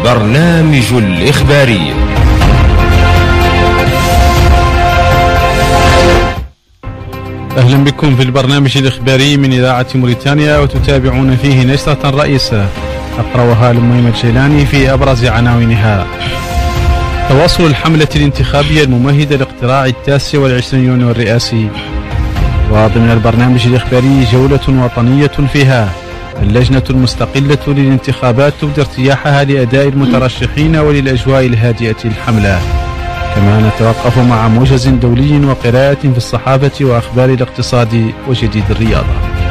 البرنامج الإخباري. أهلا بكم في البرنامج الإخباري من إذاعة موريتانيا، وتتابعون فيه نشرة رئيسة أقرأها لميمة الجيلاني في أبرز عناوينها. تواصل الحملة الانتخابية الممهدة لاقتراع 29 يونيو الرئاسي. وضمن البرنامج الإخباري جولة وطنية فيها اللجنة المستقلة للانتخابات تبدي ارتياحها لأداء المترشحين وللأجواء الهادئة الحملة. كما نتوقف مع موجز دولي وقراءة في الصحافة وأخبار الاقتصاد وجديد الرياضة.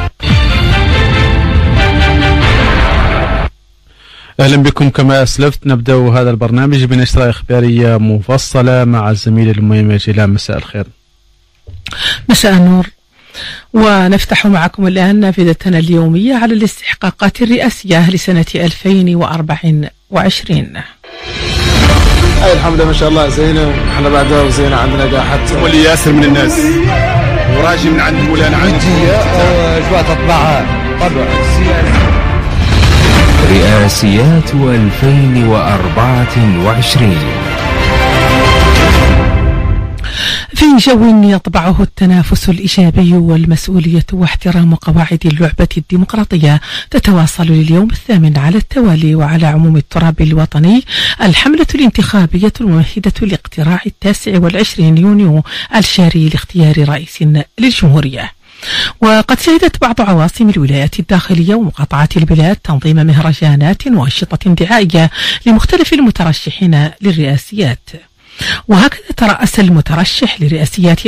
أهلا بكم. كما أسلفت نبدأ هذا البرنامج بنشرة إخبارية مفصلة مع الزميل الميمة جيلان. مساء الخير. مساء النور. ونفتح معكم الآن نافذتنا اليومية على الاستحقاقات الرئاسية لسنة 2024. الحمد لله ما شاء الله زينة، احنا بعدها وزينة عندنا قاحت ولي ياسر من الناس وراجي من عند مولانا أجواء تطبعها طبعا رئاسيات 2024. في جو يطبعه التنافس الإيجابي والمسؤولية واحترام قواعد اللعبة الديمقراطية، تتواصل لليوم الثامن على التوالي وعلى عموم التراب الوطني الحملة الانتخابية الممهدة لاقتراع 29 يونيو الشاري لاختيار رئيس للجمهورية. وقد شهدت بعض عواصم الولايات الداخلية ومقاطعات البلاد تنظيم مهرجانات وأنشطة دعائية لمختلف المترشحين للرئاسيات. وهكذا ترأس المترشح لرئاسيات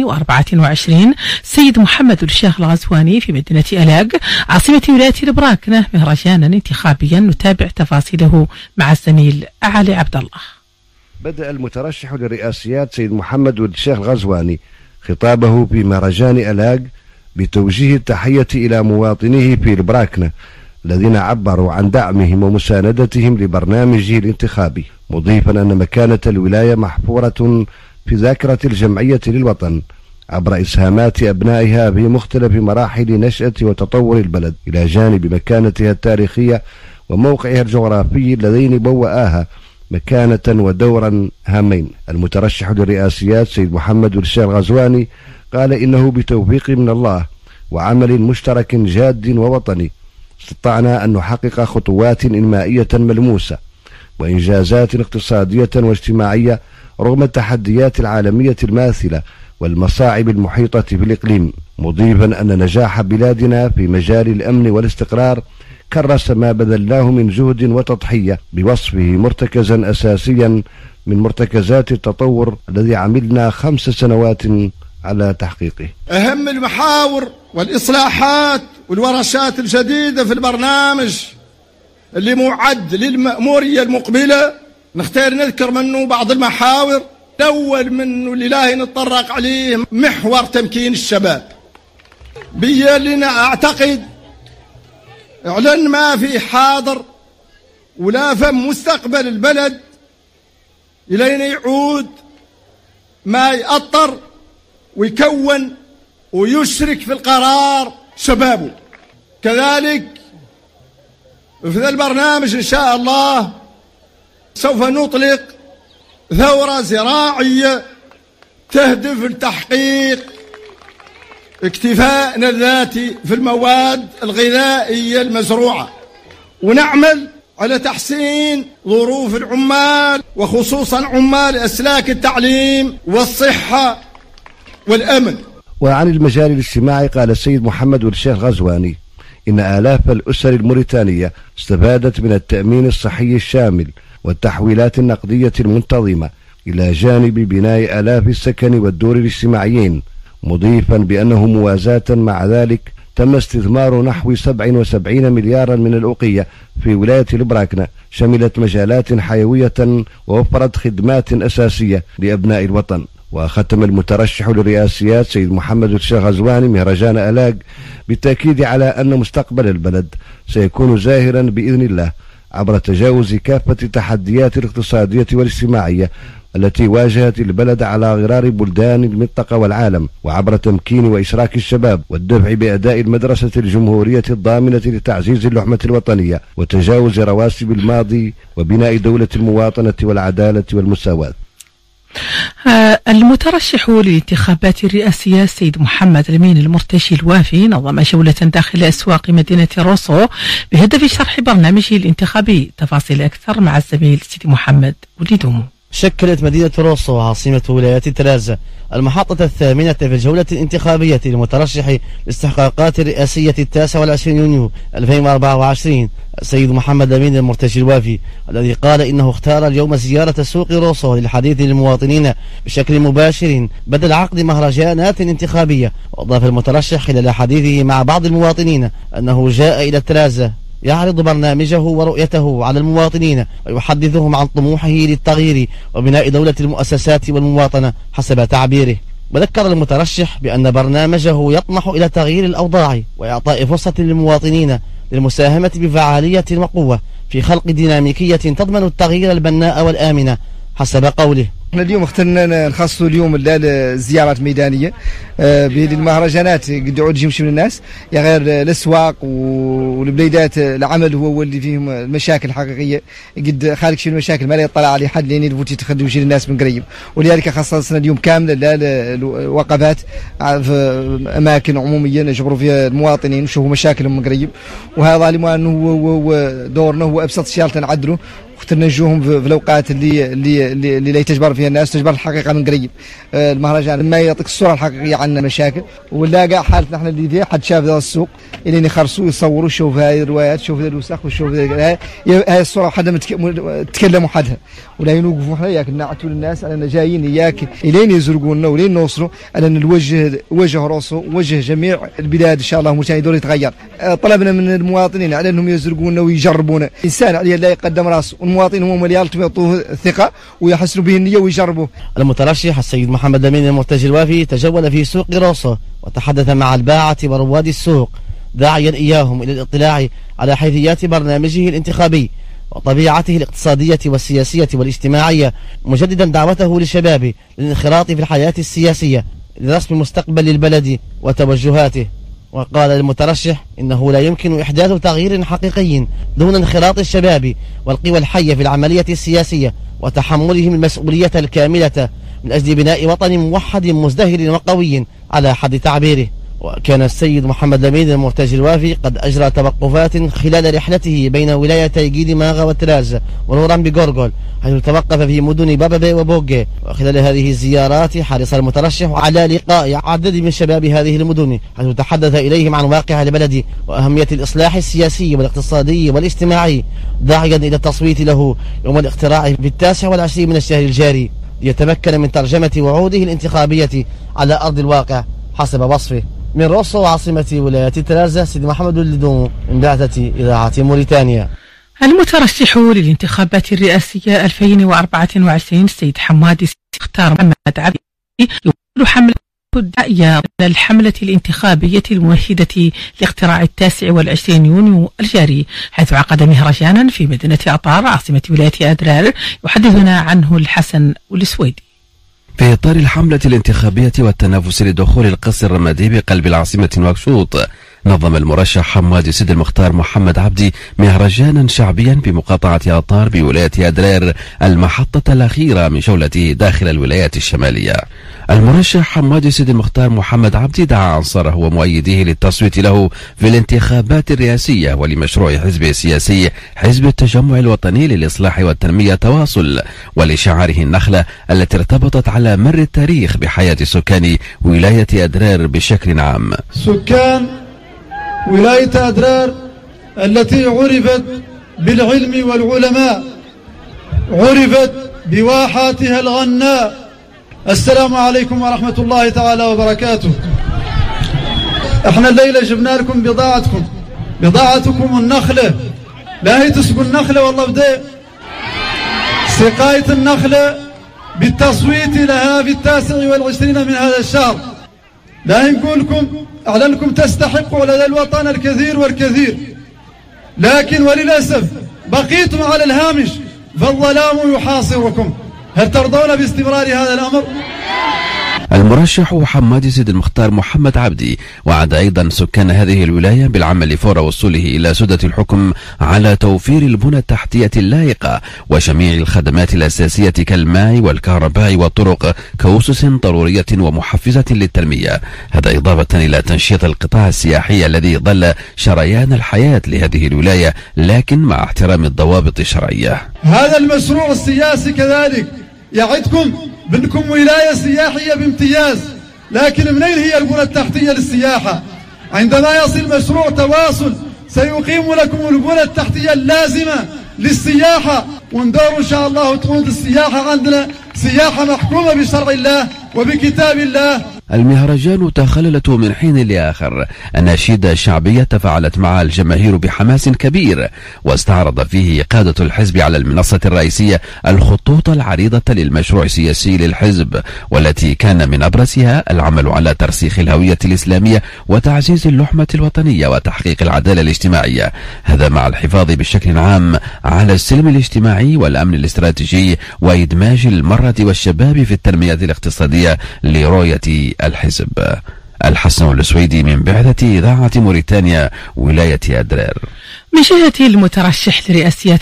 2024 سيد محمد الشيخ الغزواني في مدينة ألاق عاصمة ولاية البراكنة مهرجانا انتخابيا نتابع تفاصيله مع الزميل علي عبد الله. بدأ المترشح للرئاسيات سيد محمد الشيخ الغزواني خطابه في مهرجان ألاق بتوجيه التحية إلى مواطنيه في البراكنة الذين عبروا عن دعمهم ومساندتهم لبرنامجه الانتخابي، مضيفا أن مكانة الولاية محفورة في ذاكرة الجمعية للوطن عبر إسهامات أبنائها في مختلف مراحل نشأة وتطور البلد، إلى جانب مكانتها التاريخية وموقعها الجغرافي اللذين بوآها مكانة ودورا هامين. المترشح للرئاسيات سيد محمد الشيخ الغزواني قال إنه بتوفيق من الله وعمل مشترك جاد ووطني استطعنا أن نحقق خطوات إنمائية ملموسة وإنجازات اقتصادية واجتماعية رغم التحديات العالمية الماثلة والمصاعب المحيطة في الإقليم، مضيفا أن نجاح بلادنا في مجال الأمن والاستقرار كرس ما بذلناه من جهد وتضحية بوصفه مرتكزا أساسيا من مرتكزات التطور الذي عملنا 5 سنوات على تحقيقه. أهم المحاور والإصلاحات والورشات الجديدة في البرنامج اللي معد للمأمورية المقبلة نختار نذكر منه بعض المحاور. الأول منه اللي لا نتطرق عليه محور تمكين الشباب. لنا أعتقد إعلان ما في حاضر ولا فم مستقبل البلد إلينا يعود ما يأطر ويكون ويشرك في القرار شبابه. كذلك في ذا البرنامج إن شاء الله سوف نطلق ثورة زراعية تهدف لتحقيق اكتفاءنا الذاتي في المواد الغذائية المزروعة، ونعمل على تحسين ظروف العمال وخصوصا عمال أسلاك التعليم والصحة والأمن. وعن المجال الاجتماعي قال السيد محمد الشيخ غزواني إن آلاف الأسر الموريتانية استفادت من التأمين الصحي الشامل والتحويلات النقدية المنتظمة إلى جانب بناء آلاف السكن والدور الاجتماعيين، مضيفا بأنه موازاة مع ذلك تم استثمار نحو 77 مليارا من الأوقية في ولاية البراكنة شملت مجالات حيوية ووفرت خدمات أساسية لأبناء الوطن. وختم المترشح للرئاسيات سيد محمد الشيخ غزواني مهرجان ألاق بالتأكيد على أن مستقبل البلد سيكون زاهرا بإذن الله عبر تجاوز كافة التحديات الاقتصادية والاجتماعية التي واجهت البلد على غرار بلدان المنطقة والعالم، وعبر تمكين وإشراك الشباب والدفع بأداء المدرسة الجمهورية الضامنة لتعزيز اللحمة الوطنية وتجاوز رواسب الماضي وبناء دولة المواطنة والعدالة والمساواة. المترشح للانتخابات الرئاسية السيد محمد الأمين المرتشي الوافي نظم جولة داخل أسواق مدينة روسو بهدف شرح برنامجه الانتخابي. تفاصيل أكثر مع الزميل سيدي محمد وليدومو. شكلت مدينة روسو عاصمة ولاية ترازا المحطة الثامنة في الجولة الانتخابية للمترشح لاستحقاقات الرئاسية 29 يونيو 2024 السيد محمد الأمين المرتشي الوافي، الذي قال إنه اختار اليوم زيارة سوق روسو للحديث للمواطنين بشكل مباشر بدل عقد مهرجانات انتخابية. وأضاف المترشح خلال حديثه مع بعض المواطنين أنه جاء إلى ترازا يعرض برنامجه ورؤيته على المواطنين ويحدثهم عن طموحه للتغيير وبناء دولة المؤسسات والمواطنة حسب تعبيره. وذكر المترشح بأن برنامجه يطمح إلى تغيير الأوضاع وإعطاء فرصة للمواطنين للمساهمة بفعالية وقوة في خلق ديناميكية تضمن التغيير البناء والآمن حسب قوله. احنا اليوم اخترنا نخصصوا اليوم الزيارات ميدانيه بالمهرجانات قد يعود يمشي من الناس يا غير الاسواق والبليدات. العمل هو اللي فيهم المشاكل الحقيقيه قد خارج شي المشاكل ما لا يطلع عليه حد لين يفوت يتخدم شي الناس من قريب، ولذلك خصصنا اليوم كامله للوقفات في اماكن عموميه نجبروا فيها المواطنين ونشوفوا مشاكلهم من قريب. وهذا هو دورنا، هو ابسط شيء تنعدله واخترنا نجوهم في الاوقات اللي لا تجبر فيها الناس تجبر الحقيقه من قريب. المهرجان ما يعطيك الصوره الحقيقيه عن المشاكل، ولا كاع حالتنا احنا اللي فيها حد شاف ذا السوق اللي يخرصوا يصوروا شوف هاي الروايات شوف ذا الوسخ وشوف هاي الصوره حدا تكلموا حدها ولا يوقفوا احنا ياك نعتوا للناس اننا جايين اياك الين يزرقونا ولين نوصلوا على وجه روسو وجه جميع البلاد ان شاء الله مشان يدور يتغير. طلبنا من المواطنين على انهم يزرقونا ويجربونا. انسان عليه لا يقدم راسه، والمواطنين هم اللي يعطوه الثقه ويحسنوا به النيه ويجربوا. المترشح السيد محمد الأمين المرتشي الوافي تجول في سوق روسو وتحدث مع الباعة ورواد السوق داعيا إياهم إلى الاطلاع على حيثيات برنامجه الانتخابي وطبيعته الاقتصادية والسياسية والاجتماعية، مجددا دعوته للشباب للانخراط في الحياة السياسية لرسم مستقبل البلد وتوجهاته. وقال المترشح إنه لا يمكن إحداث تغيير حقيقي دون انخراط الشباب والقوى الحية في العملية السياسية وتحملهم المسؤولية الكاملة من أجل بناء وطن موحد مزدهر وقوي على حد تعبيره. وكان السيد محمد الأمين المرتشي الوافي قد أجرى توقفات خلال رحلته بين ولايتي جيديماغا وتراز مرورا بغورغول، حيث توقف في مدن بابابي وبوغي. وخلال هذه الزيارات حرص المترشح على لقاء عدد من شباب هذه المدن، حيث تحدث إليهم عن واقع البلد وأهمية الإصلاح السياسي والاقتصادي والاجتماعي، داعيا إلى التصويت له يوم الاقتراع في 29 من الشهر الجاري ليتمكن من ترجمة وعوده الانتخابية على أرض الواقع حسب وصفه. من روسو عاصمة ولاية ترازا سيدي محمد وليدومو من بعثة إذاعة موريتانيا. المترشح للانتخابات الرئاسية 2024 السيد حمادي اختار محمد عبدي يقول حملة الداعية للحملة الانتخابية الممهدة لاقتراع 29 يونيو الجاري، حيث عقد مهرجانا في مدينة أطار عاصمة ولاية أدرار يحدثنا عنه الحسن والسويدي. في إطار الحملة الانتخابية والتنافس لدخول القصر الرمادي بقلب العاصمة نواكشوط، نظم المرشح حمادي سيد المختار محمد عبدي مهرجانا شعبيا بمقاطعة أطار بولاية أدرار المحطة الأخيرة من جولته داخل الولايات الشمالية. المرشح حمادي سيد المختار محمد عبدي دعا أنصاره ومؤيديه للتصويت له في الانتخابات الرئاسية ولمشروع حزبه السياسي حزب التجمع الوطني للإصلاح والتنمية تواصل، ولشعاره النخلة التي ارتبطت على مر التاريخ بحياة سكان ولاية أدرار بشكل عام. سكان ولاية أدرار التي عرفت بالعلم والعلماء، عرفت بواحاتها الغناء. السلام عليكم ورحمة الله تعالى وبركاته. احنا الليلة جبنا لكم بضاعتكم النخلة. لا هي تسقوا النخلة والله بدأ سقاية النخلة بالتصويت لها في 29 من هذا الشهر. لا نقول لكم أعلنكم تستحقوا على الوطن الكثير والكثير، لكن وللأسف بقيتم على الهامش فالظلام يحاصركم. هل ترضون باستمرار هذا الأمر؟ المرشح حمادي سيد المختار محمد عبدي وعد أيضا سكان هذه الولاية بالعمل فور وصوله إلى سدة الحكم على توفير البنى التحتية اللائقة وجميع الخدمات الأساسية كالماء والكهرباء والطرق كأسس ضرورية ومحفزة للتنمية، هذا إضافة إلى تنشيط القطاع السياحي الذي ظل شريان الحياة لهذه الولاية لكن مع احترام الضوابط الشرعية. هذا المشروع السياسي كذلك يعدكم بأنكم ولاية سياحية بامتياز، لكن منين هي البنى التحتية للسياحة؟ عندما يصل مشروع تواصل سيقيم لكم البنى التحتية اللازمة للسياحة، وندور إن شاء الله وتعود السياحة عندنا سياحة محكومة بشرع الله وبكتاب الله. المهرجان تخللت من حين لآخر أناشيد شعبية تفاعلت معها الجماهير بحماس كبير، واستعرض فيه قادة الحزب على المنصة الرئيسية الخطوط العريضة للمشروع السياسي للحزب، والتي كان من أبرزها العمل على ترسيخ الهوية الإسلامية وتعزيز اللحمة الوطنية وتحقيق العدالة الاجتماعية، هذا مع الحفاظ بشكل عام على السلم الاجتماعي والأمن الاستراتيجي وإدماج المرأة والشباب في التنمية الاقتصادية لرؤية الحزب. الحسن السويدي من بعثة إذاعة موريتانيا ولاية أدرار. من جهة المترشح لرئاسية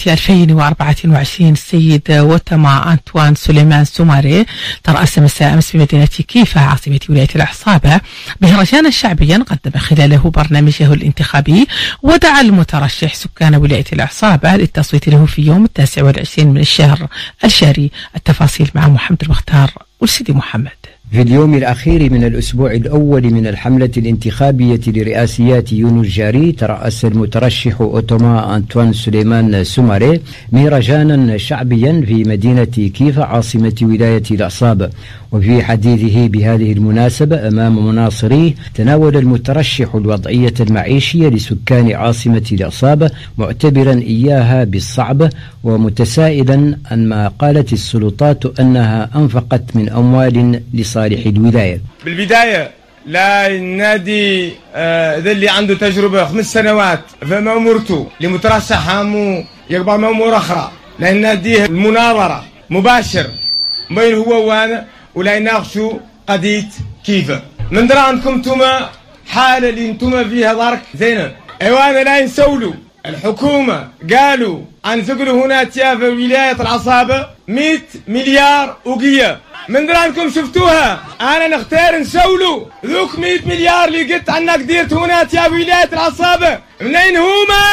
2024 السيد وتما أنطوان سليمان سوماري ترأس مساء أمس بمدينة كيفا عاصمة ولاية العصابة مهرجانا شعبيا قدم خلاله برنامجه الانتخابي، ودعا المترشح سكان ولاية العصابة للتصويت له في يوم 29 من الشهر الجاري. التفاصيل مع محمد المختار والسيدي محمد. في اليوم الأخير من الأسبوع الأول من الحملة الانتخابية لرئاسيات يونيو الجاري ترأس المترشح أوتوما أنطوان سليمان سوماري مهرجانا شعبيا في مدينة كيفا عاصمة ولاية العصابة. وفي حديثه بهذه المناسبة أمام مناصريه تناول المترشح الوضعية المعيشية لسكان عاصمة العصابة معتبرا إياها بالصعبة ومتسائلا عن ما قالت السلطات أنها أنفقت من أموال لصالح الولاية. بالبداية لا النادي ذا اللي عنده تجربة 5 سنوات فما أمرته لمترشح هامو يقبل مأمور أخرى، لأن ناديه المناظرة مباشر بين هو وانا ولا يناقشوا قضية كيفا. من درا عندكم توما حالة اللي انتم فيها ضرك زينة ايوانا لا ينسولوا الحكومة قالوا انفقلوا هنا في ولاية العصابة 100 مليار وقية. من درا عندكم شفتوها، انا نختار نسولوا ذوك 100 مليار اللي قلت عنك ديرت هنا في ولاية العصابة منين هما؟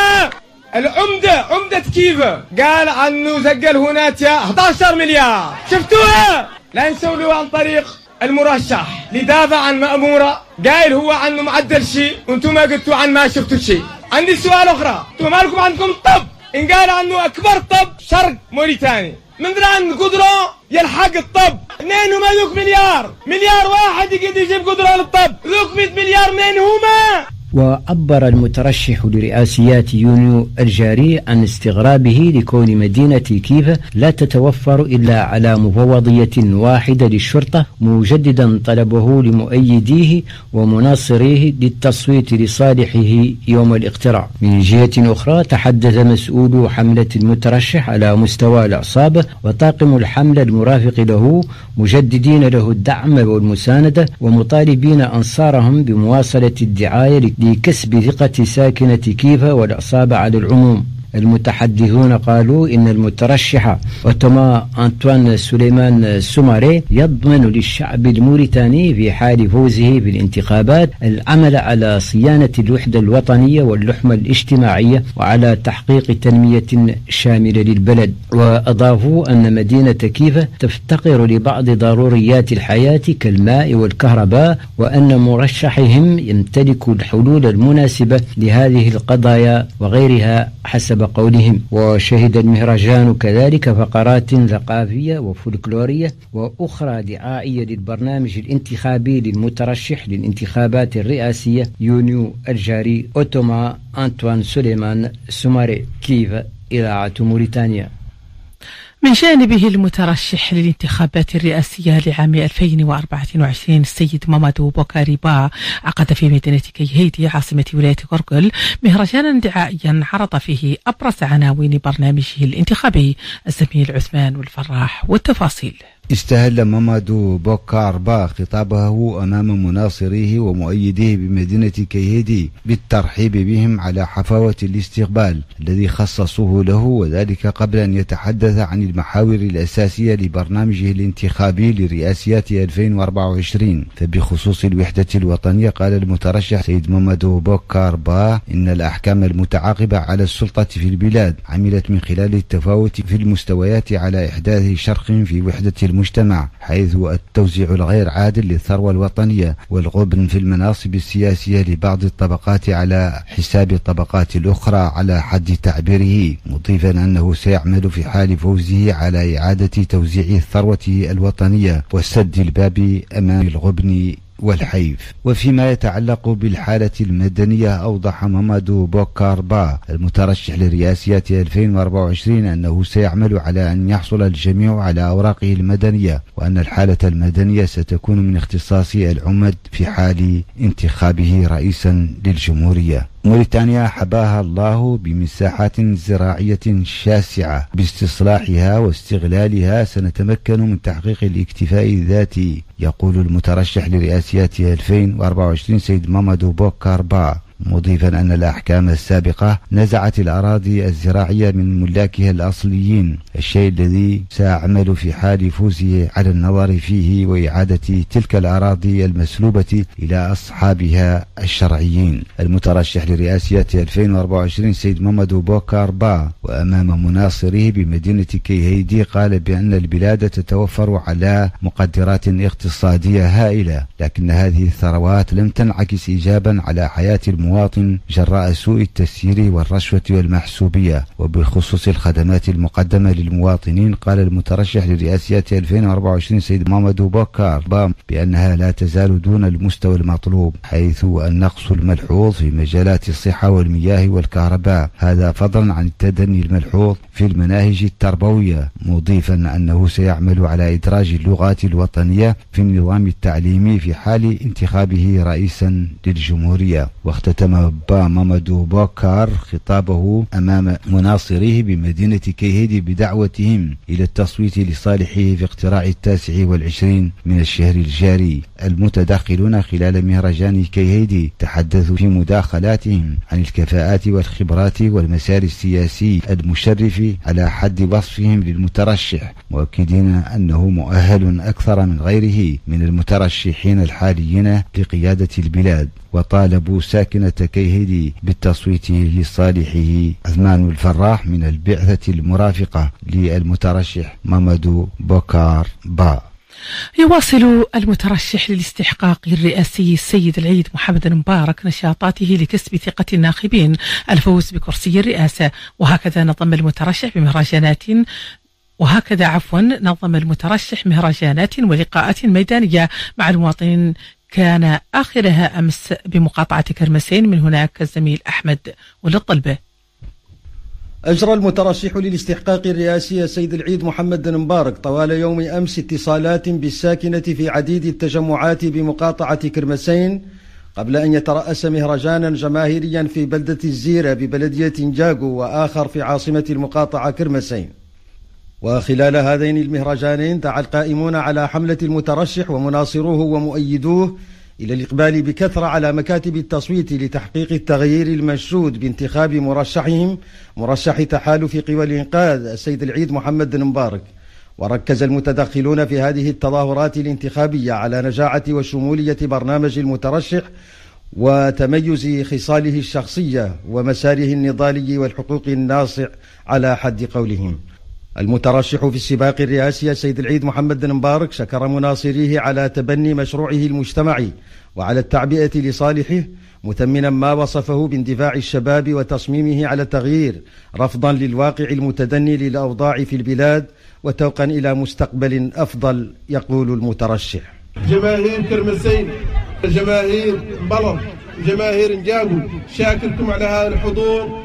عمدة كيفا قال عنه زقل هنا 11 مليار، شفتوها؟ لا نسولوا عن طريق المرشح اللي دافع عن مأمورة قايل هو عنه معدل شيء وانتم ما قلتوا عن ما شفتوا شيء. عندي سؤال اخرى، انتم مالكم عندكم طب ان قال عنه اكبر طب شرق موريتاني، من درا عن قدرة يلحق الطب منين هما ذوك مليار واحد يقدر يجيب قدرة للطب، ذوك 100 مليار منين هما؟ وعبر المترشح لرئاسيات يونيو الجاري عن استغرابه لكون مدينة كيفا لا تتوفر إلا على مفوضية واحدة للشرطة، مجددا طلبه لمؤيديه ومناصريه للتصويت لصالحه يوم الاقتراع. من جهة أخرى تحدث مسؤول حملة المترشح على مستوى العصابة وطاقم الحملة المرافق له مجددين له الدعم والمساندة ومطالبين أنصارهم بمواصلة الدعاية لكسب ثقة ساكنة كيفا والعصابة على العموم. المتحدثون قالوا إن المترشح أوتوما أنطوان سليمان سوماري يضمن للشعب الموريتاني في حال فوزه بالانتخابات العمل على صيانة الوحدة الوطنية واللحمة الاجتماعية وعلى تحقيق تنمية شاملة للبلد. وأضافوا أن مدينة كيفا تفتقر لبعض ضروريات الحياة كالماء والكهرباء، وأن مرشحهم يمتلك الحلول المناسبة لهذه القضايا وغيرها حسب قولهم. وشهد المهرجان كذلك فقرات ثقافية وفولكلورية وأخرى دعائية للبرنامج الانتخابي للمترشح للانتخابات الرئاسية يونيو الجاري أوتوما أنطوان سليمان سوماري. كيفا، إذاعة موريتانيا. من جانبه المترشح للانتخابات الرئاسية لعام 2024 السيد مامادو بوكاري با عقد في مدينة كيهيدي عاصمة ولاية غرقل مهرجانا دعائيا عرض فيه أبرز عناوين برنامجه الانتخابي. الزميل عثمان والفراح والتفاصيل. استهل مامادو بوكار با خطابه أمام مناصريه ومؤيديه بمدينة كيهيدي بالترحيب بهم على حفاوة الاستقبال الذي خصصوه له، وذلك قبل أن يتحدث عن المحاور الأساسية لبرنامجه الانتخابي لرئاسيات 2024. فبخصوص الوحدة الوطنية قال المترشح سيد مامادو بوكار با إن الأحكام المتعاقبة على السلطة في البلاد عملت من خلال التفاوت في المستويات على إحداث شرخ في وحدة المجتمع، حيث التوزيع الغير عادل للثروة الوطنية والغبن في المناصب السياسية لبعض الطبقات على حساب الطبقات الأخرى على حد تعبيره، مضيفا أنه سيعمل في حال فوزه على إعادة توزيع الثروة الوطنية وسد الباب أمام الغبن والحيف. وفيما يتعلق بالحالة المدنية أوضح مامادو بوكار با المترشح لرئاسيات 2024 أنه سيعمل على أن يحصل الجميع على أوراقه المدنية، وأن الحالة المدنية ستكون من اختصاص العمد في حال انتخابه رئيسا للجمهورية. موريتانيا حباها الله بمساحات زراعية شاسعة، باستصلاحها واستغلالها سنتمكن من تحقيق الاكتفاء الذاتي، يقول المترشح لرئاسيات 2024 سيد مامادو بوكار با، مضيفا أن الأحكام السابقة نزعت الأراضي الزراعية من ملاكها الأصليين، الشيء الذي سيعمل في حال فوزه على النظر فيه وإعادة تلك الأراضي المسلوبة إلى أصحابها الشرعيين. المترشح لرئاسيات 2024 سيد مامادو بوكار با وأمام مناصريه بمدينة كيهيدي قال بأن البلاد تتوفر على مقدرات اقتصادية هائلة، لكن هذه الثروات لم تنعكس إيجابا على حياة المواطن جراء سوء التسيير والرشوة والمحسوبية. وبخصوص الخدمات المقدمة للمواطنين قال المترشح لرئاسيات 2024 سيد مامادو بوكار با بأنها لا تزال دون المستوى المطلوب، حيث النقص الملحوظ في مجالات الصحة والمياه والكهرباء، هذا فضلا عن التدني الملحوظ في المناهج التربوية، مضيفا أنه سيعمل على إدراج اللغات الوطنية في النظام التعليمي في حال انتخابه رئيسا للجمهورية. واختتم با مامادو بوكار خطابه أمام مناصريه بمدينة كيهيدي بدعوتهم إلى التصويت لصالحه في اقتراع 29 من الشهر الجاري. المتداخلون خلال مهرجان كيهيدي تحدثوا في مداخلاتهم عن الكفاءات والخبرات والمسار السياسي المشرف على حد وصفهم للمترشح، مؤكدين أنه مؤهل أكثر من غيره من المترشحين الحاليين لقيادة البلاد، وطالبوا ساكنة كيهيدي بالتصويت لصالحه. عثمان الفراح من البعثة المرافقة للمترشح مامادو بوكار با. يواصل المترشح للاستحقاق الرئاسي السيد العيد محمد مبارك نشاطاته لكسب ثقة الناخبين الفوز بكرسي الرئاسة، وهكذا نظم المترشح مهرجانات ولقاءات ميدانية مع المواطنين كان آخرها أمس بمقاطعة كرمسين. من هناك الزميل أحمد وللطلبة. أجرى المترشح للاستحقاق الرئاسي السيد العيد محمد مبارك طوال يوم أمس اتصالات بالساكنة في عديد التجمعات بمقاطعة كرمسين قبل أن يترأس مهرجانا جماهيريا في بلدة الزيرة ببلدية جاغو وآخر في عاصمة المقاطعة كرمسين. وخلال هذين المهرجانين دعا القائمون على حملة المترشح ومناصروه ومؤيدوه إلى الإقبال بكثرة على مكاتب التصويت لتحقيق التغيير المنشود بانتخاب مرشحهم مرشح تحالف قوى الإنقاذ السيد العيد محمد مبارك. وركز المتدخلون في هذه التظاهرات الانتخابية على نجاعة وشمولية برنامج المترشح وتميز خصاله الشخصية ومساره النضالي والحقوق الناصع على حد قولهم. المترشح في السباق الرئاسي السيد العيد محمد مبارك شكر مناصريه على تبني مشروعه المجتمعي وعلى التعبئة لصالحه، مثمنا ما وصفه باندفاع الشباب وتصميمه على التغيير رفضا للواقع المتدني للأوضاع في البلاد وتوقا إلى مستقبل أفضل. يقول المترشح: جماهير كرمسين، جماهير بلط، جماهير نجاغو، شاكركم على هذا الحضور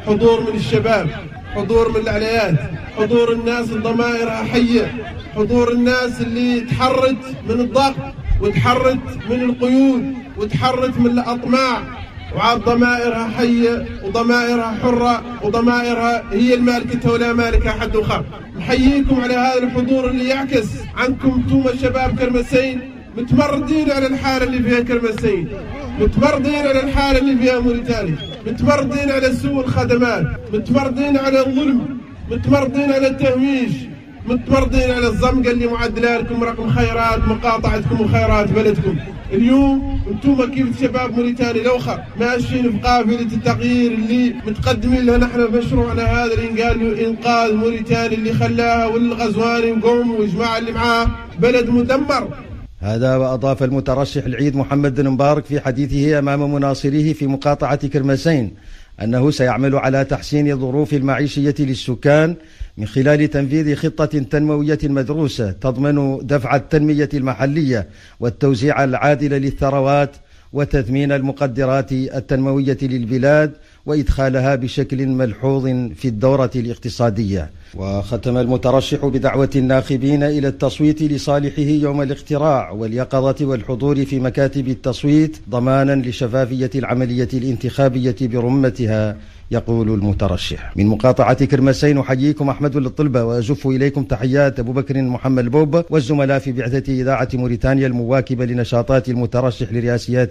حضور من الشباب، حضور من العليات، حضور الناس ضمائرها حية، حضور الناس اللي تحرت من الضغط وتحرت من القيود وتحرت من الأطماع، وعاد ضمائرها حية وضمائرها حرة وضمائرها هي المالكة ولا مالك أحد آخر. نحييكم على هذا الحضور اللي يعكس عنكم انتم شباب كرمسين، متمردين على الحالة اللي فيها كرمسين، متمردين على الحالة اللي فيها موريتانيا، متمردين على سوء الخدمات، متمردين على الظلم، متمردين على التهميش، متمردين على الزمقة اللي معدلة لكم رقم خيرات مقاطعتكم وخيرات بلدكم. اليوم انتم كيف شباب موريتانيا الاخر ماشيين في قافله التغيير اللي متقدمين لها نحن في مشروعنا هذا انقاذ موريتانيا اللي خلاها والغزواني وقوم والجماعه اللي معاه بلد مدمر. هذا وأضاف المترشح العيد محمد بن مبارك في حديثه أمام مناصريه في مقاطعة كرمسين أنه سيعمل على تحسين الظروف المعيشية للسكان من خلال تنفيذ خطة تنموية مدروسة تضمن دفع التنمية المحلية والتوزيع العادل للثروات وتثمين المقدرات التنموية للبلاد وإدخالها بشكل ملحوظ في الدورة الاقتصادية. وختم المترشح بدعوة الناخبين إلى التصويت لصالحه يوم الاقتراع واليقظة والحضور في مكاتب التصويت ضمانا لشفافية العملية الانتخابية برمتها. يقول المترشح: من مقاطعة كرمسين أحييكم أحمد الطلبة وأزف إليكم تحيات أبو بكر محمد البوب والزملاء في بعثة إذاعة موريتانيا المواكبة لنشاطات المترشح لرئاسيات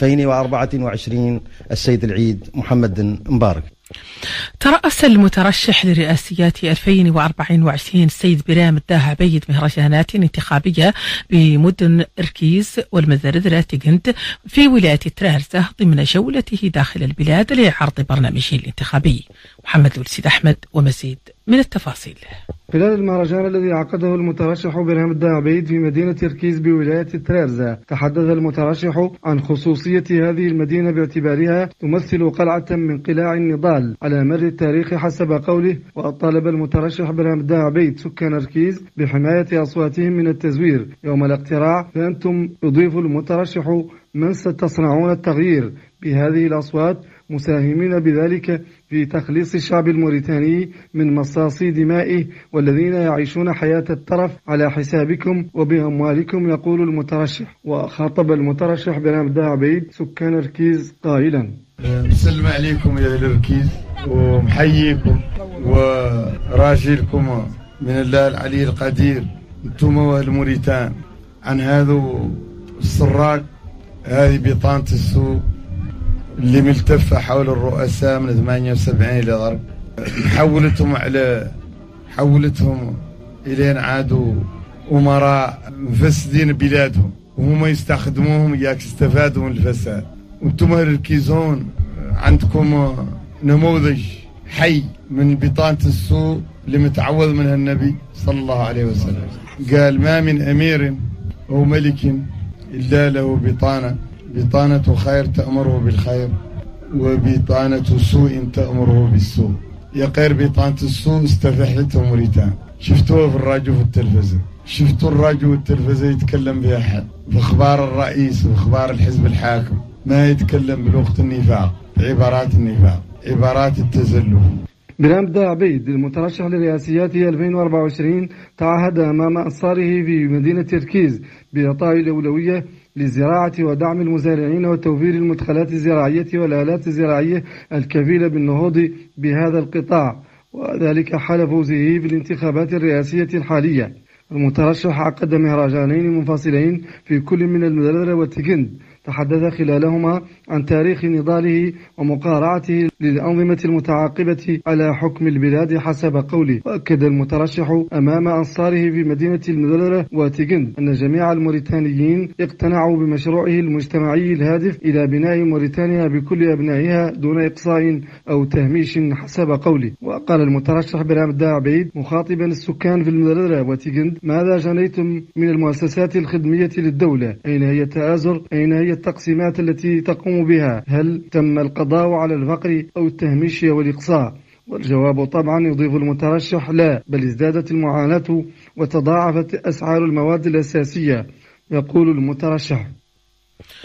2024 السيد العيد محمد مبارك. ترأس المترشح لرئاسيات 2024 السيد برام الداه عبيد مهرجانات انتخابية بمدن إركيز والمزردرة تقنت في ولاية ترارزة ضمن جولته داخل البلاد لعرض برنامجه الانتخابي. محمد السيد أحمد ومزيد من التفاصيل. خلال المهرجان الذي عقده المترشح برام الداه عبيد في مدينة إركيز بولاية ترارزة، تحدث المترشح عن خصوصية هذه المدينة باعتبارها تمثل قلعة من قلاع النضال على مر التاريخ حسب قوله. وطالب المترشح برام الداه عبيد سكان إركيز بحماية أصواتهم من التزوير يوم الاقتراع، فأنتم يضيف المترشح من ستصنعون التغيير بهذه الأصوات مساهمين بذلك في تخليص الشعب الموريتاني من مصاصي دمائه والذين يعيشون حياة الترف على حسابكم وبأموالكم. يقول المترشح. وخاطب المترشح برام الداه عبيد سكان إركيز قائلا: مسلم عليكم يا أهل إركيز ومحييكم وراجلكم من الله العلي القدير انتم واهل موريتان عن هذا السراق. هذه بطانة السوق اللي ملتفة حول الرؤساء من 78 إلى ضرب، حولتهم إلين عادوا أمراء مفسدين بلادهم وهم يستخدموهم ياك استفادوا من الفساد. وانتم الكيزون عندكم نموذج حي من بطانة السوء اللي متعوذ منها النبي صلى الله عليه وسلم، قال: ما من أمير أو ملك إلا له بطانة خير تأمره بالخير وبطانة سوء تأمره بالسوء. يا غير بطانة السوء استفحته موريتان. شفتوه في الراديو في التلفزة، شفتوا الراديو والتلفزة يتكلم بها حد في اخبار الرئيس واخبار الحزب الحاكم، ما يتكلم بلغة النفاق، عبارات النفاق، عبارات التزلف. برام الداه عبيد المترشح لرئاسيات 2024 تعهد أمام أنصاره في مدينة إركيز بإعطاء الأولوية للزراعة ودعم المزارعين وتوفير المدخلات الزراعية والآلات الزراعية الكفيلة بالنهوض بهذا القطاع، وذلك حال فوزه في الانتخابات الرئاسية الحالية. المترشح عقد مهرجانين منفصلين في كل من المدردرة والتقند، تحدث خلالهما عن تاريخ نضاله ومقارعته للأنظمة المتعاقبة على حكم البلاد حسب قوله. وأكد المترشح أمام أنصاره في مدينة المدردرة وتقند أن جميع الموريتانيين اقتنعوا بمشروعه المجتمعي الهادف إلى بناء موريتانيا بكل أبنائها دون إقصاء أو تهميش حسب قوله. وقال المترشح برام الداه عبيد مخاطبا السكان في المدردرة وتقند: ماذا جنيتم من المؤسسات الخدمية للدولة؟ أين هي التآزر؟ أين هي التقسيمات التي تقوم بها؟ هل تم القضاء على الفقر أو التهميش والإقصاء؟ والجواب طبعا يضيف المترشح: لا، بل ازدادت المعاناة وتضاعفت أسعار المواد الأساسية. يقول المترشح.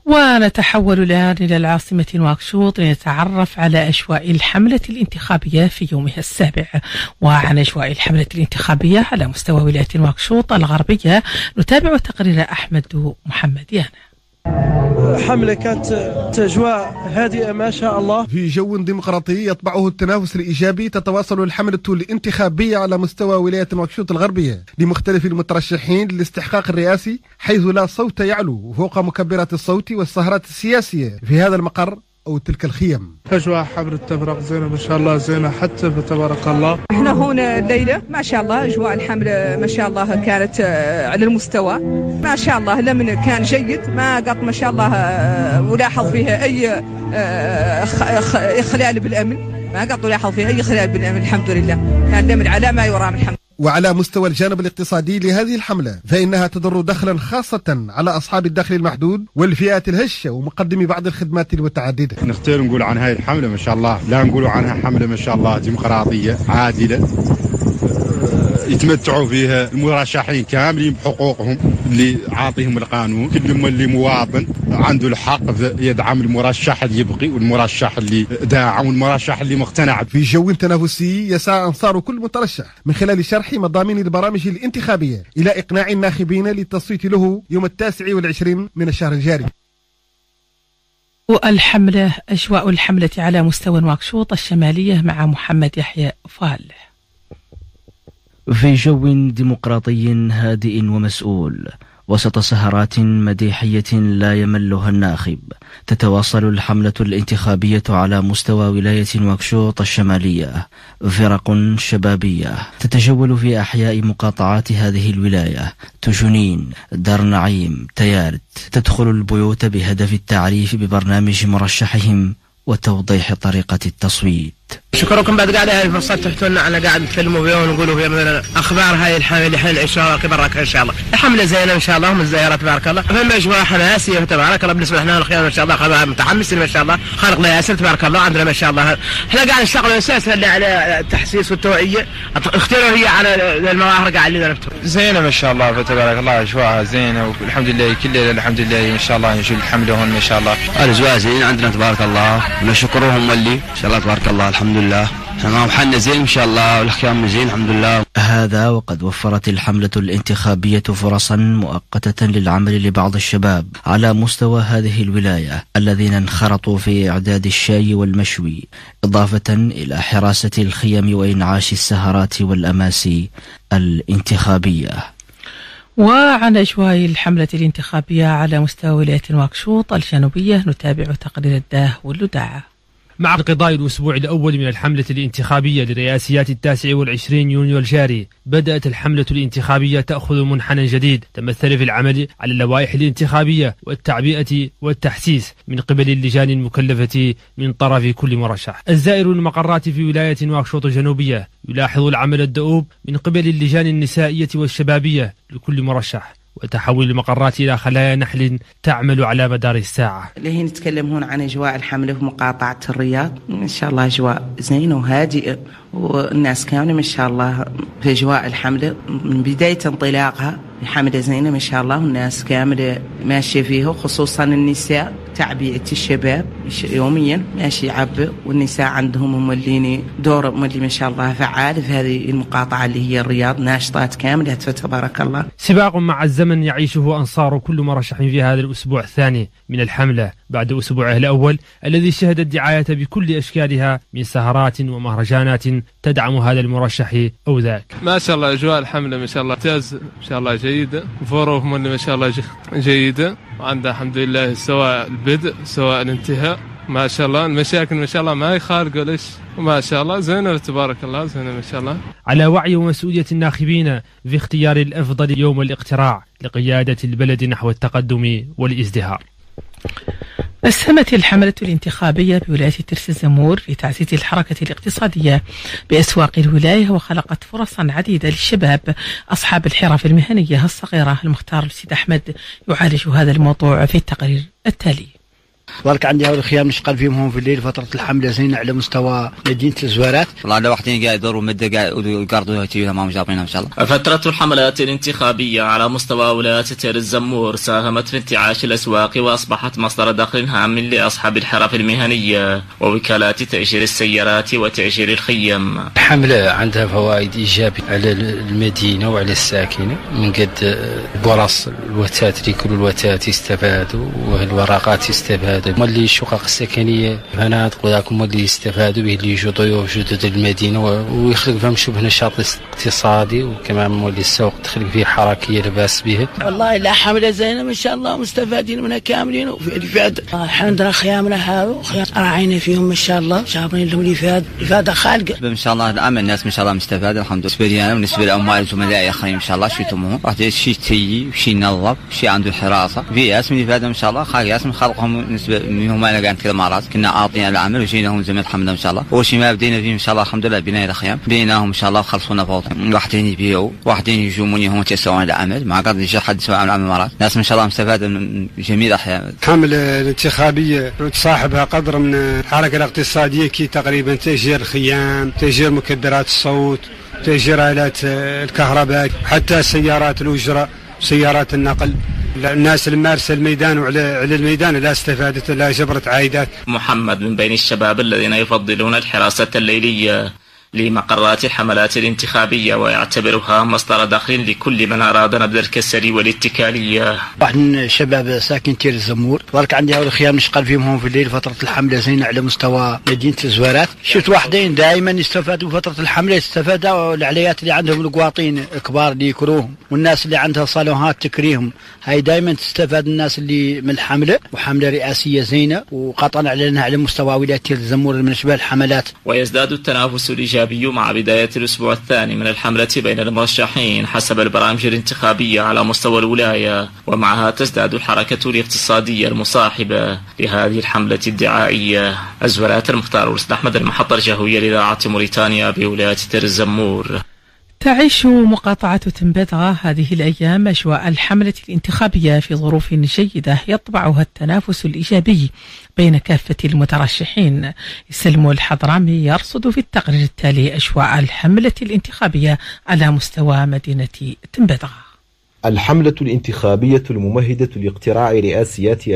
ونتحول الآن إلى العاصمة نواكشوط لنتعرف على أجواء الحملة الانتخابية في يومها السابع. وعن أجواء الحملة الانتخابية على مستوى ولاية نواكشوط الغربية نتابع تقرير أحمد محمد يانا. حملة كانت أجواء هادئة ما شاء الله. في جو ديمقراطي يطبعه التنافس الإيجابي تتواصل الحملة الانتخابية على مستوى ولاية نواكشوط الغربية لمختلف المترشحين للاستحقاق الرئاسي، حيث لا صوت يعلو فوق مكبرات الصوت والسهرات السياسية في هذا المقر أو تلك الخيم. أجواء حملة التفرق زينة ما شاء الله، زينة حتى فتبارك الله. احنا هنا الليلة ما شاء الله أجواء الحملة ما شاء الله كانت على المستوى ما شاء الله، لمن كان جيد ما قط ما شاء الله ولاحظ فيها أي خلال بالأمن، ما قط ولاحظ فيها أي خلال بالأمن الحمد لله، كان لمن على ما يرام الحمد. وعلى مستوى الجانب الاقتصادي لهذه الحملة فإنها تدر دخلا خاصة على أصحاب الدخل المحدود والفئات الهشة ومقدمي بعض الخدمات المتعددة. نختار نقول عن هذه الحملة ما شاء الله، لا نقول عنها حملة ما شاء الله ديمقراطية عادلة يتمتعوا فيها المرشحين كاملين بحقوقهم اللي عاطيهم القانون. كل اللي مواطن عنده الحق يدعم المرشح اللي يبقي والمرشح اللي داعم والمرشح اللي مقتنع. في جو تنافسي يسعى أنصار كل مترشح من خلال شرح مضامين البرامج الانتخابية إلى إقناع الناخبين للتصويت له يوم 29 من الشهر الجاري. والحملة أجواء الحملة على مستوى نواكشوط الشمالية مع محمد يحيى فال. في جو ديمقراطي هادئ ومسؤول وسط سهرات مديحية لا يملها الناخب، تتواصل الحملة الانتخابية على مستوى ولاية نواكشوط الشمالية. فرق شبابية تتجول في أحياء مقاطعات هذه الولاية: تجنين، دار نعيم، تيارت، تدخل البيوت بهدف التعريف ببرنامج مرشحهم وتوضيح طريقة التصويت. شكركم بعد قاعدة هاي الفرصة تحتوا لنا على قاعد نتكلموا فيها ونقولوا فيها مثلا أخبار هاي الحملة اللي حين نعيشها كبرك إن شاء الله. الحملة زينة إن شاء الله من الزيارات تبارك الله، فما أجواء حماسية تبارك الله. بالنسبة لنا الخيام ما شاء الله متحمسين ما شاء الله، خالقنا ياسر تبارك الله عندنا ما شاء الله. احنا قاعد نشتغل أساسا على التحسيس والتوعية، اختياروا هي على المظاهر قاعد اللي نبتوا. زينة ما شاء الله فتبارك الله، أجواءها زينة والحمد لله كل ليلة الحمد لله إن شاء الله نشوف الحملة هون ما شاء الله. الأجواء زينة عندنا تبارك الله، نشكرهم اللي إن شاء الله تبارك الله الحمد لله. تمام حنا زين إن شاء الله والأحكام زين الحمد لله. هذا وقد وفرت الحملة الانتخابية فرصا مؤقتة للعمل لبعض الشباب على مستوى هذه الولاية الذين انخرطوا في إعداد الشاي والمشوي، إضافة إلى حراسة الخيم وإنعاش السهرات والأماسي الانتخابية. وعن أجواء الحملة الانتخابية على مستوى ولاية نواكشوط الجنوبية نتابع تقرير الداه واللداعة. مع انقضاء الأسبوع الأول من الحملة الانتخابية لرئاسيات 29 يونيو الجاري، بدأت الحملة الانتخابية تأخذ منحنى جديد تمثل في العمل على اللوائح الانتخابية والتعبئة والتحسيس من قبل اللجان المكلفة من طرف كل مرشح. الزائر المقرات في ولاية نواكشوط الجنوبية يلاحظ العمل الدؤوب من قبل اللجان النسائية والشبابية لكل مرشح، وتحول المقرات إلى خلايا نحل تعمل على مدار الساعة. اللي نتكلم هنا عن أجواء الحملة في مقاطعة الرياض، إن شاء الله أجواء زينة وهادئة، والناس كاملة ما شاء الله في أجواء الحملة من بداية انطلاقها. الحملة زينة ما شاء الله والناس كاملة ماشية فيها، خصوصا النساء تعبئة الشباب يوميا ماشي يعبئ، والنساء عندهم مولين دور مولي ما شاء الله فعال في هذه المقاطعة اللي هي الرياض، ناشطات كاملة فتبارك الله. سباق مع الزمن يعيشه أنصار كل مرشح في هذا الأسبوع الثاني من الحملة بعد أسبوعه الأول الذي شهد الدعاية بكل أشكالها من سهرات ومهرجانات تدعم هذا المرشح أو ذاك. ما شاء الله أجواء الحملة ما شاء الله ممتاز ما شاء الله جيدة، فوروهم ما شاء الله جيدة، وعندها الحمد لله سواء البدء سواء الانتهاء ما شاء الله. المشاكل ما شاء الله ما يخالقوا ليش ما شاء الله زينة تبارك الله زينة ما شاء الله. على وعي ومسؤولية الناخبين في اختيار الأفضل يوم الاقتراع لقيادة البلد نحو التقدم والازدهار. أسهمت الحملة الانتخابية بولاية ترس الزمور في تعزيز الحركة الاقتصادية بأسواق الولاية، وخلقت فرصا عديدة للشباب أصحاب الحرف المهنية الصغيرة. المختار السيد أحمد يعالج هذا الموضوع في التقرير التالي. ولك عندي هؤلاء الخيام نشتغل فيهم هون في الليل فترة الحملة زينة على مستوى مدينة الزوارات. والله على وحدين قاعد يدوروا مدة قاعد يقرضوا تجيبها ما مجابينها إن شاء الله. فترة الحملات الانتخابية على مستوى ولاية تير الزمور ساهمت في انتعاش الأسواق وأصبحت مصدر دخل هام لأصحاب الحرف المهنية ووكالات تأجير السيارات وتأجير الخيم. الحملة عندها فوائد إيجابية على المدينة وعلى الساكنة من قد فرص الوتات لكل الوتات يستفادوا والورقات يستفادوا، مولي الشقق السكنية فنادق وذاك مولي يستفادوا به اللي يجوا ضيوف جدد المدينة ويخلق فهم شبه نشاط اقتصادي، وكمان مولي السوق تخلق فيه حركية لباس بها. والله لا حملة زينة ما شاء الله مستفادين منها كاملين وفي الإفادة. عندنا خيامنا هذا راعينا فيهم ما شاء الله شاطرين لهم الإفادة خالقة. إن شاء الله الآن الناس ما شاء الله مستفادة الحمد لله. بالنسبة لي أنا وبالنسبة للعمال الزملاء آخرين إن شاء الله شو يتمهم راح شيء تيجي وشيء ينظف شيء عنده الحراسة في ناس من الإفادة إن شاء الله خالق من خلقهم بالنسبة منهم أنا قاعد كذا مرات كنا عاطين العمل وجينا هم زميل الحمد لله إن شاء الله. أول شيء ما بدينا فيه إن شاء الله الحمد لله بناء الخيام بنيناهم إن شاء الله وخلصونا فوضى واحدين يبيعوا واحدين يجوموني هم يسوون العمل ما قد يجي حد يسوي العمل مرات ناس إن شاء الله مستفادة من جميع الأحيان. الحملة الانتخابية تصاحبها قدر من الحركة الاقتصادية كي تقريبا تأجير الخيام تأجير مكبرات الصوت تأجير آلات الكهرباء حتى سيارات الأجرة سيارات النقل. الناس المارسة الميدان وعلى الميدان لا استفادت لا جبرت عائدات. محمد من بين الشباب الذين يفضلون الحراسة الليلية لمقرات الحملات الانتخابية ويعتبرها مصدر دخل لكل من أراد نبذ الكسل والاتكالية. واحد من الشباب ساكن تير الزمور ولك عندي هؤلاء الخيام نشتغل فيهم هون في الليل فترة الحملة زينة على مستوى مدينة الزوارات. شفت واحدين دائما يستفادوا فترة الحملة يستفادوا العليات اللي عندهم القواطين كبار اللي يكروهم والناس اللي عندها صالونات تكريهم هاي دائما تستفاد الناس اللي من الحملة وحملة رئاسية زينة وقطعا أعلنها على مستوى ولاية تير الزمور من أشباه الحملات. ويزداد التنافس الإيجابي مع بداية الأسبوع الثاني من الحملة بين المرشحين حسب البرامج الانتخابية على مستوى الولاية ومعها تزداد الحركة الاقتصادية المصاحبة لهذه الحملة الدعائية. الزوارات المختار ورسد أحمد المحطة الجهوية لإذاعة موريتانيا بولاية تير الزمور. تعيش مقاطعة تنبتغى هذه الأيام أجواء الحملة الانتخابية في ظروف جيدة يطبعها التنافس الإيجابي بين كافة المترشحين. سلمو الحضرامي يرصد في التقرير التالي أجواء الحملة الانتخابية على مستوى مدينة تنبتغى. الحملة الانتخابية الممهدة لاقتراع رئاسيات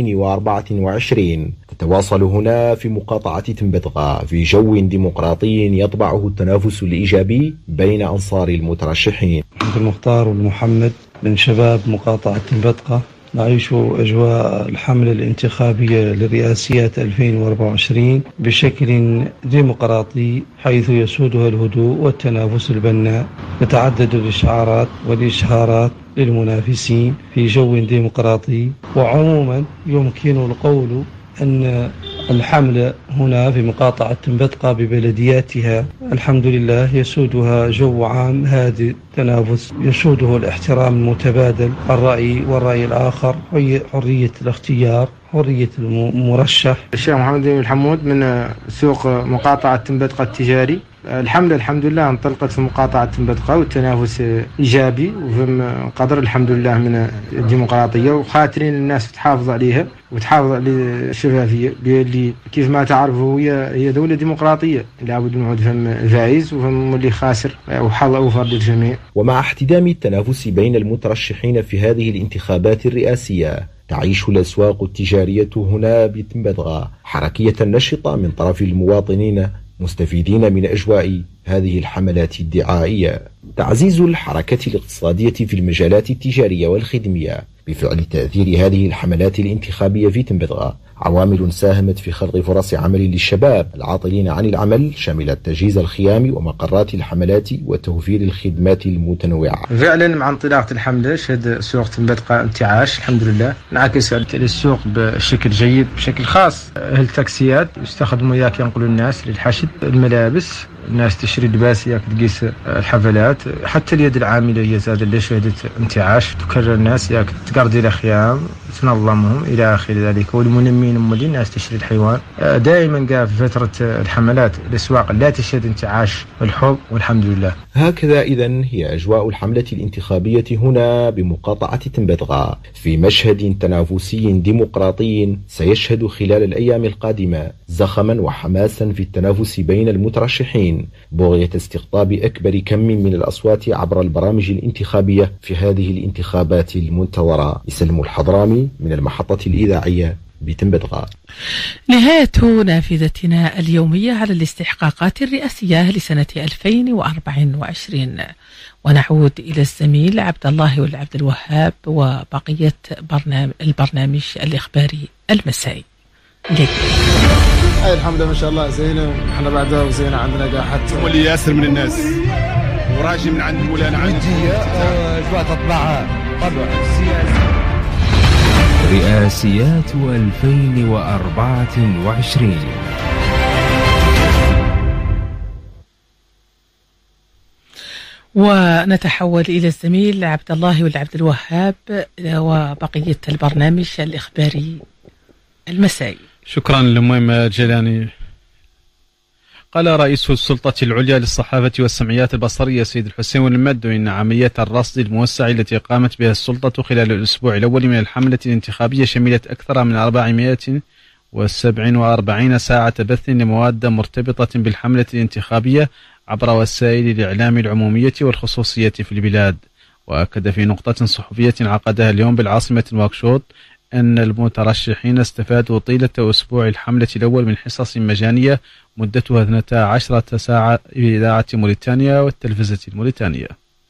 2024 تتواصل هنا في مقاطعة تنبتغى في جو ديمقراطي يطبعه التنافس الإيجابي بين أنصار المترشحين. عبد المختار ومحمد من شباب مقاطعة تنبتغى نعيش أجواء الحملة الانتخابية للرئاسيات 2024 بشكل ديمقراطي حيث يسودها الهدوء والتنافس البناء. تتعدد الإشعارات والإشهارات للمنافسين في جو ديمقراطي وعموما يمكن القول أن الحملة هنا في مقاطعة تنبتغى ببلدياتها الحمد لله يسودها جو عام هادئ تنافس يسوده الاحترام المتبادل الرأي والرأي الآخر حرية الاختيار حرية المرشح. الشيخ محمد بن الحمود من سوق مقاطعة تنبتغى التجاري. الحملة الحمد لله انطلقت في مقاطعة تنبتغى والتنافس إيجابي وفي قدر الحمد لله من الديمقراطية وخاترين الناس تحافظ عليها وتحافظ على الشفافية اللي كيف ما تعرفوا هي دولة ديمقراطية لابد من فهم الفائز وفهم اللي خاسر وحظ أوفر للجميع. ومع احتدام التنافس بين المترشحين في هذه الانتخابات الرئاسية تعيش الأسواق التجارية هنا بتنبتغى حركية نشطة من طرف المواطنين مستفيدين من أجواء هذه الحملات الدعائية. تعزيز الحركة الاقتصادية في المجالات التجارية والخدمية بفعل تأثير هذه الحملات الانتخابية في تنبتغى عوامل ساهمت في خلق فرص عمل للشباب العاطلين عن العمل شملت تجهيز الخيام ومقرات الحملات وتوفير الخدمات المتنوعة. فعلا مع انطلاقة الحملة شهد سوق تنبتغى انتعاش الحمد لله انعكس السوق بشكل جيد بشكل خاص. التاكسيات يستخدموا ياك ينقلوا الناس للحشد الملابس الناس تشري لباس ياك تقيس الحفلات. حتى اليد العاملة هي زاد اللي شهدت انتعاش، تكرر الناس ياك تقرضي الخيام تنظمهم إلى آخر ذلك. والمنمين مولي الناس تشتري الحيوان. دائما قاع في فترة الحملات الأسواق لا تشهد انتعاش الحب والحمد لله. هكذا إذن هي أجواء الحملة الانتخابية هنا بمقاطعة تنبدغا في مشهد تنافسي ديمقراطي سيشهد خلال الأيام القادمة زخما وحماسا في التنافس بين المترشحين بغية استقطاب أكبر كم من الأصوات عبر البرامج الانتخابية في هذه الانتخابات المنتظرة. يسلم الحضرامي من المحطة الإذاعية بتنبدغا. نهاية نافذتنا اليومية على الاستحقاقات الرئاسية لسنة 2024، ونعود إلى الزميل عبد الله والعبد الوهاب وبقية البرنامج الإخباري المسائي. الحمد لله ما شاء الله زينة، احنا بعدها وزينة عندنا قاعد واللي ياسر من الناس وراجي من عند مولانا عندي اجواء تطبعها طبعا السياسة. رئاسيات 2024. ونتحول إلى الزميل عبد الله والعبد الوهاب وبقية البرنامج الإخباري المسائي. شكرا للمهم جيلاني. قال رئيس السلطة العليا للصحافة والسمعيات البصرية سيد الحسين المدو إن عملية الرصد الموسع التي قامت بها السلطة خلال الأسبوع الأول من الحملة الانتخابية شملت أكثر من 447 ساعة بث لمواد مرتبطة بالحملة الانتخابية عبر وسائل الإعلام العمومية والخصوصية في البلاد. وأكد في نقطة صحفية عقدها اليوم بالعاصمة نواكشوط أن المترشحين استفادوا طيلة أسبوع الحملة الأول من حصص مجانية مدتها 12 ساعة في إذاعة موريتانيا والتلفزة الموريتانية.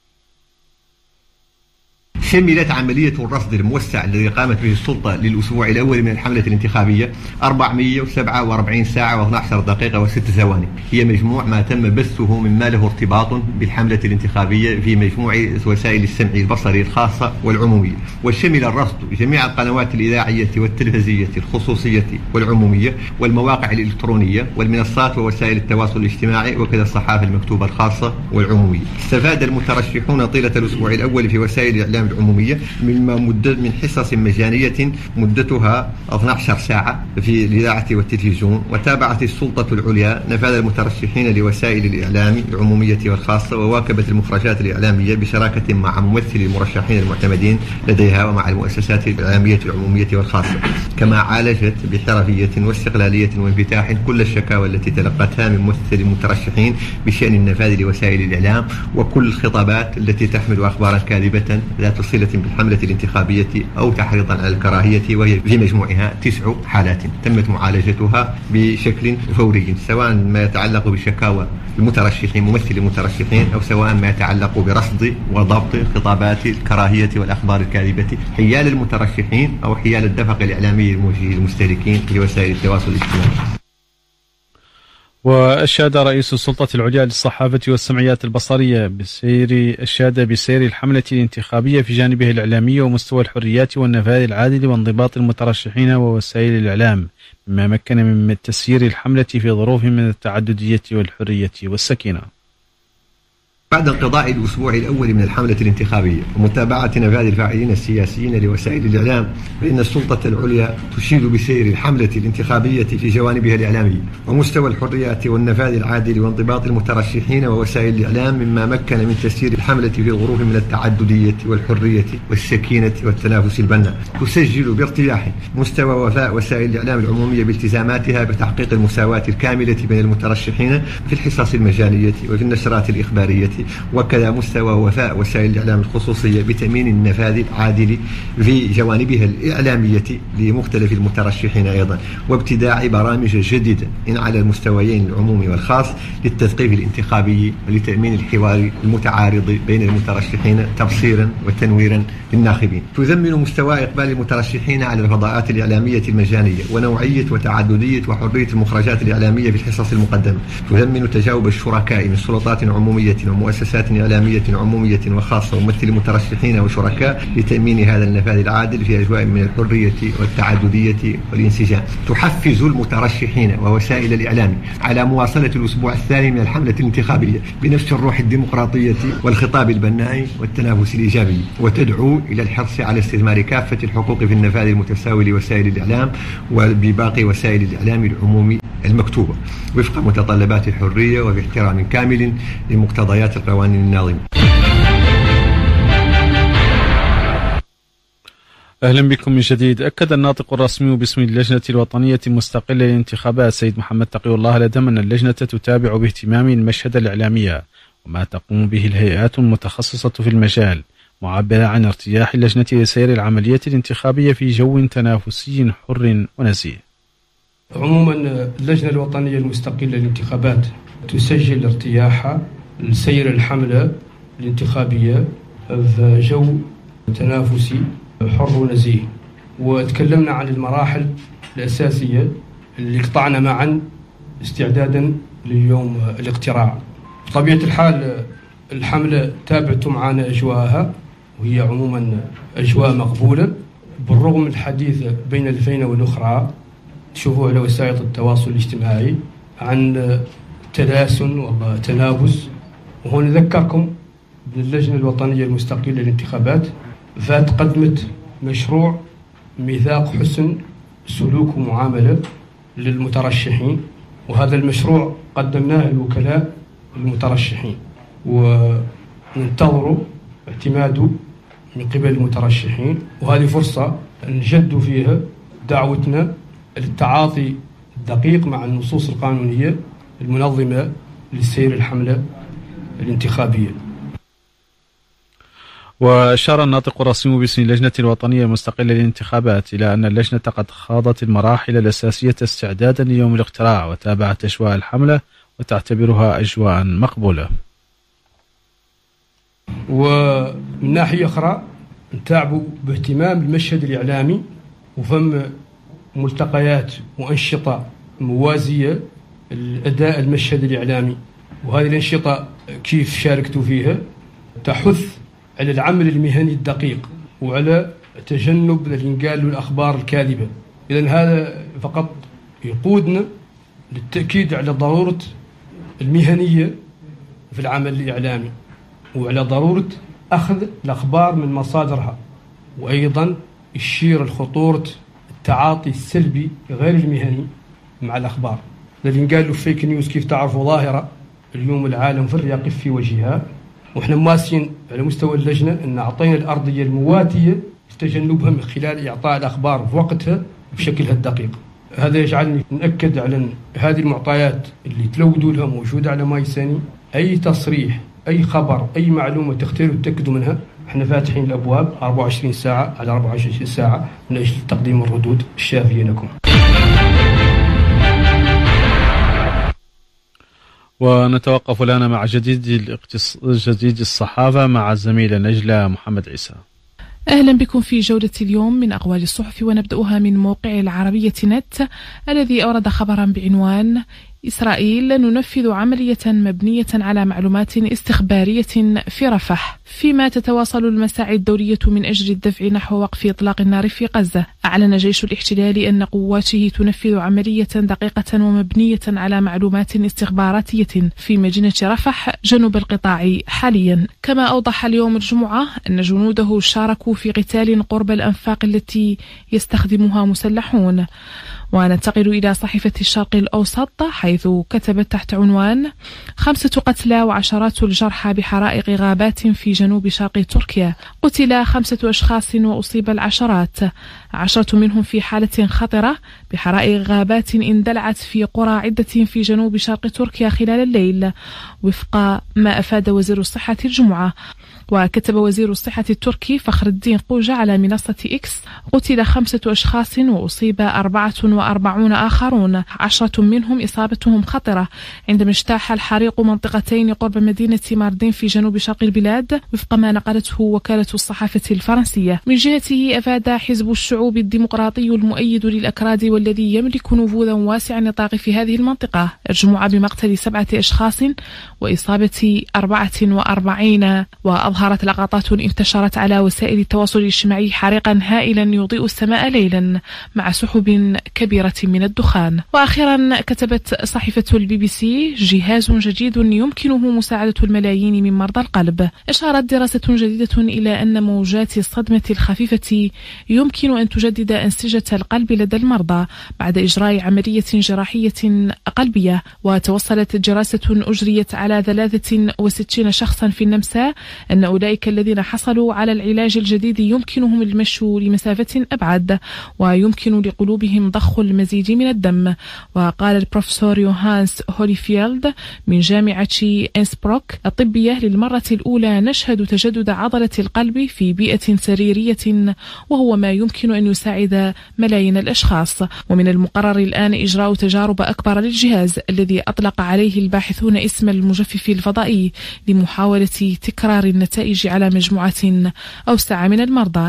شملت عملية الرصد الموسع الذي قامت به السلطة للأسبوع الأول من الحملة الانتخابية 447 ساعة و12 دقيقة و6 ثواني. هي مجموع ما تم بثه مما له ارتباط بالحملة الانتخابية في مجموع وسائل السمع البصري الخاصة والعمومية. وشمل الرصد جميع القنوات الإذاعية والتلفزية الخصوصية والعمومية والمواقع الإلكترونية والمنصات ووسائل التواصل الاجتماعي وكذا الصحافة المكتوبة الخاصة والعمومية. استفاد المترشحون طيلة الأسبوع الأول في وسائل الإعلام العمومية من حصص مجانية مدتها 12 ساعة في الإذاعة والتلفزيون. وتابعت السلطة العليا نفاذ المترشحين لوسائل الإعلام العمومية والخاصة وواكبت المخرجات الإعلامية بشراكة مع ممثلي المرشحين المعتمدين لديها ومع المؤسسات الإعلامية العمومية والخاصة. كما عالجت بحرفية واستقلالية وانفتاح كل الشكاوى التي تلقتها من ممثلي المترشحين بشأن النفاذ لوسائل الإعلام وكل الخطابات التي تحمل أخبارا كاذبة ذات صلة بالحملة الانتخابية أو تحريضا على الكراهية، وهي في مجموعها 9 حالات تمت معالجتها بشكل فوري، سواء ما يتعلق بشكاوى المترشحين ممثل المترشحين أو سواء ما يتعلق برصد وضبط خطابات الكراهية والأخبار الكاذبة حيال المترشحين أو حيال الدفق الإعلامي الموجه للمشتركين في وسائل التواصل الاجتماعي. وأشاد رئيس السلطة العليا للصحافة والسمعيات البصرية بسير الحملة الانتخابية في جانبه الإعلامي ومستوى الحريات والنفاذ العادل وانضباط المترشحين ووسائل الإعلام، مما مكن من تسيير الحملة في ظروف من التعددية والحرية والسكينة. بعد انقضاء الأسبوع الأول من الحملة الانتخابية ومتابعة نفاذ الفاعلين السياسيين لوسائل الإعلام، فإن السلطة العليا تشيد بسير الحملة الانتخابية في جوانبها الإعلامية ومستوى الحريات والنفاذ العادل وانضباط المترشحين ووسائل الإعلام، مما مكن من تسيير الحملة في ظروف من التعددية والحرية والسكينة والتنافس البناء. تسجل بارتياح مستوى وفاء وسائل الإعلام العمومية بالتزاماتها بتحقيق المساواة الكاملة بين المترشحين في الحصص المجانية وفي النشرات الإخبارية، وكذا مستوى وفاء وسائل الإعلام الخصوصية بتأمين النفاذ العادل في جوانبها الإعلامية لمختلف المترشحين أيضا، وابتداع برامج جديدة على المستويين العمومي والخاص للتثقيف الانتخابي ولتأمين الحوار المتعارض بين المترشحين تبصيرا وتنويرا للناخبين. تذمن مستوى إقبال المترشحين على الفضاءات الإعلامية المجانية ونوعية وتعددية وحرية المخرجات الإعلامية في الحصص المقدمة. تذمن تجاوب الشركاء من سلطات عمومية مؤسسات إعلامية عمومية وخاصة وممثل مترشحين وشركاء لتأمين هذا النفاذ العادل في أجواء من الحرية والتعددية والانسجام. تحفز المترشحين ووسائل الإعلام على مواصلة الأسبوع الثاني من الحملة الانتخابية بنفس الروح الديمقراطية والخطاب البناء والتنافس الإيجابي، وتدعو إلى الحرص على استثمار كافة الحقوق في النفاذ المتساوي لوسائل الإعلام وبباقي وسائل الإعلام العمومي المكتوبة وفق متطلبات الحرية وباحترام كامل لمقتضيات القوانين الناظمة. أهلا بكم من جديد. أكد الناطق الرسمي باسم اللجنة الوطنية المستقلة للانتخابات سيد محمد تقي الله الأدهم أن اللجنة تتابع باهتمام المشهد الإعلامي وما تقوم به الهيئات المتخصصة في المجال، معبرة عن ارتياح اللجنة لسير العملية الانتخابية في جو تنافسي حر ونزيه. عموما اللجنة الوطنية المستقلة للانتخابات تسجل ارتياحها لسير الحملة الانتخابية في جو تنافسي حر ونزيه، وتكلمنا عن المراحل الأساسية اللي قطعنا معا استعدادا ليوم الاقتراع. بطبيعة الحال الحملة تابعت معنا أجواءها وهي عموما أجواء مقبولة بالرغم من الحديث بين الفينة والأخرى تشوفوا على وسائل التواصل الاجتماعي عن تلاسن وتنافس. وهون نذكركم بأن اللجنة الوطنية المستقلة للانتخابات فات قدمت مشروع ميثاق حسن سلوك ومعاملة للمترشحين، وهذا المشروع قدمناه لوكلاء المترشحين وننتظر اعتماده من قبل المترشحين، وهذه فرصة نجد فيها دعوتنا للتعاطي الدقيق مع النصوص القانونية المنظمة لسير الحملة الانتخابية. وأشار الناطق الرسمي باسم اللجنة الوطنية المستقلة للانتخابات إلى أن اللجنة قد خاضت المراحل الأساسية استعدادا ليوم الاقتراع وتابعت أجواء الحملة وتعتبرها أجواء مقبولة. ومن ناحية أخرى نتابعوا باهتمام المشهد الإعلامي وفم ملتقيات وأنشطة موازية لأداء المشهد الإعلامي، وهذه الأنشطة كيف شاركتوا فيها تحث على العمل المهني الدقيق وعلى تجنب الإنقال الأخبار الكاذبة. إذن هذا فقط يقودنا للتأكيد على ضرورة المهنية في العمل الإعلامي وعلى ضرورة أخذ الأخبار من مصادرها، وأيضا يشير الخطورة التعاطي السلبي غير المهني مع الأخبار. لأن قالوا فيك نيوز كيف تعرفوا ظاهرة اليوم العالم في يقف في وجهها، وإحنا مواسين على مستوى اللجنة أن أعطينا الأرضية المواتية لتجنبها من خلال إعطاء الأخبار في وقتها بشكلها الدقيق. هذا يجعلني نأكد على هذه المعطيات اللي تلودوا لها موجودة على مايساني. أي تصريح، أي خبر، أي معلومة تختاروا تتأكدوا منها، احنا فاتحين الأبواب 24 ساعة على 24 ساعة من أجل تقديم الردود الشافية لكم. ونتوقف الآن مع جديد الصحافة مع الزميلة نجلة محمد عيسى. أهلا بكم في جولة اليوم من أقوال الصحف، ونبدأها من موقع العربية نت الذي أورد خبرا بعنوان إسرائيل ننفذ عملية مبنية على معلومات استخبارية في رفح. فيما تتواصل المساعي الدولية من أجل الدفع نحو وقف إطلاق النار في غزة، أعلن جيش الاحتلال أن قواته تنفذ عملية دقيقة ومبنية على معلومات استخباراتية في مدينة رفح جنوب القطاع حاليا. كما أوضح اليوم الجمعة أن جنوده شاركوا في قتال قرب الأنفاق التي يستخدمها مسلحون. وننتقل إلى صحيفة الشرق الأوسط حيث كتبت تحت عنوان 5 قتلى وعشرات الجرحى بحرائق غابات في جنوب شرق تركيا. قتل 5 أشخاص وأصيب العشرات، 10 منهم في حالة خطرة بحرائق غابات اندلعت في قرى عدة في جنوب شرق تركيا خلال الليل وفق ما أفاد وزير الصحة الجمعة. وكتب وزير الصحة التركي فخر الدين قوجة على منصة إكس: قتل 5 أشخاص وأصيب 44 41 آخرون، 10 منهم إصابتهم خطرة عندما اجتاح الحريق منطقتين قرب مدينة ماردين في جنوب شرق البلاد وفق ما نقلته وكالة الصحافة الفرنسية. من جهته أفاد حزب الشعوب الديمقراطي المؤيد للأكراد والذي يملك نفوذا واسع النطاق في هذه المنطقة الجمعة بمقتل 7 أشخاص وإصابة 44. وأظهرت لقطات انتشرت على وسائل التواصل الاجتماعي حريقا هائلا يضيء السماء ليلا مع سحب كبيرة من الدخان. وأخيرا كتبت صحيفة BBC جهاز جديد يمكنه مساعدة الملايين من مرضى القلب. أشارت دراسة جديدة إلى أن موجات الصدمة الخفيفة يمكن أن تجدد أنسجة القلب لدى المرضى بعد إجراء عملية جراحية قلبية. وتوصلت دراسة أجريت على 63 شخصا في النمسا أن أولئك الذين حصلوا على العلاج الجديد يمكنهم المشي لمسافة أبعد ويمكن لقلوبهم ضخ المزيد من الدم. وقال البروفيسور يوهانس هوليفيلد من جامعة إنسبروك الطبية للمرة الأولى نشهد تجدد عضلة القلب في بيئة سريرية وهو ما يمكن أن يساعد ملايين الأشخاص. ومن المقرر الآن إجراء تجارب أكبر للجهاز الذي أطلق عليه الباحثون اسم المجفف الفضائي لمحاولة تكرار النتائج على مجموعة أوسع من المرضى.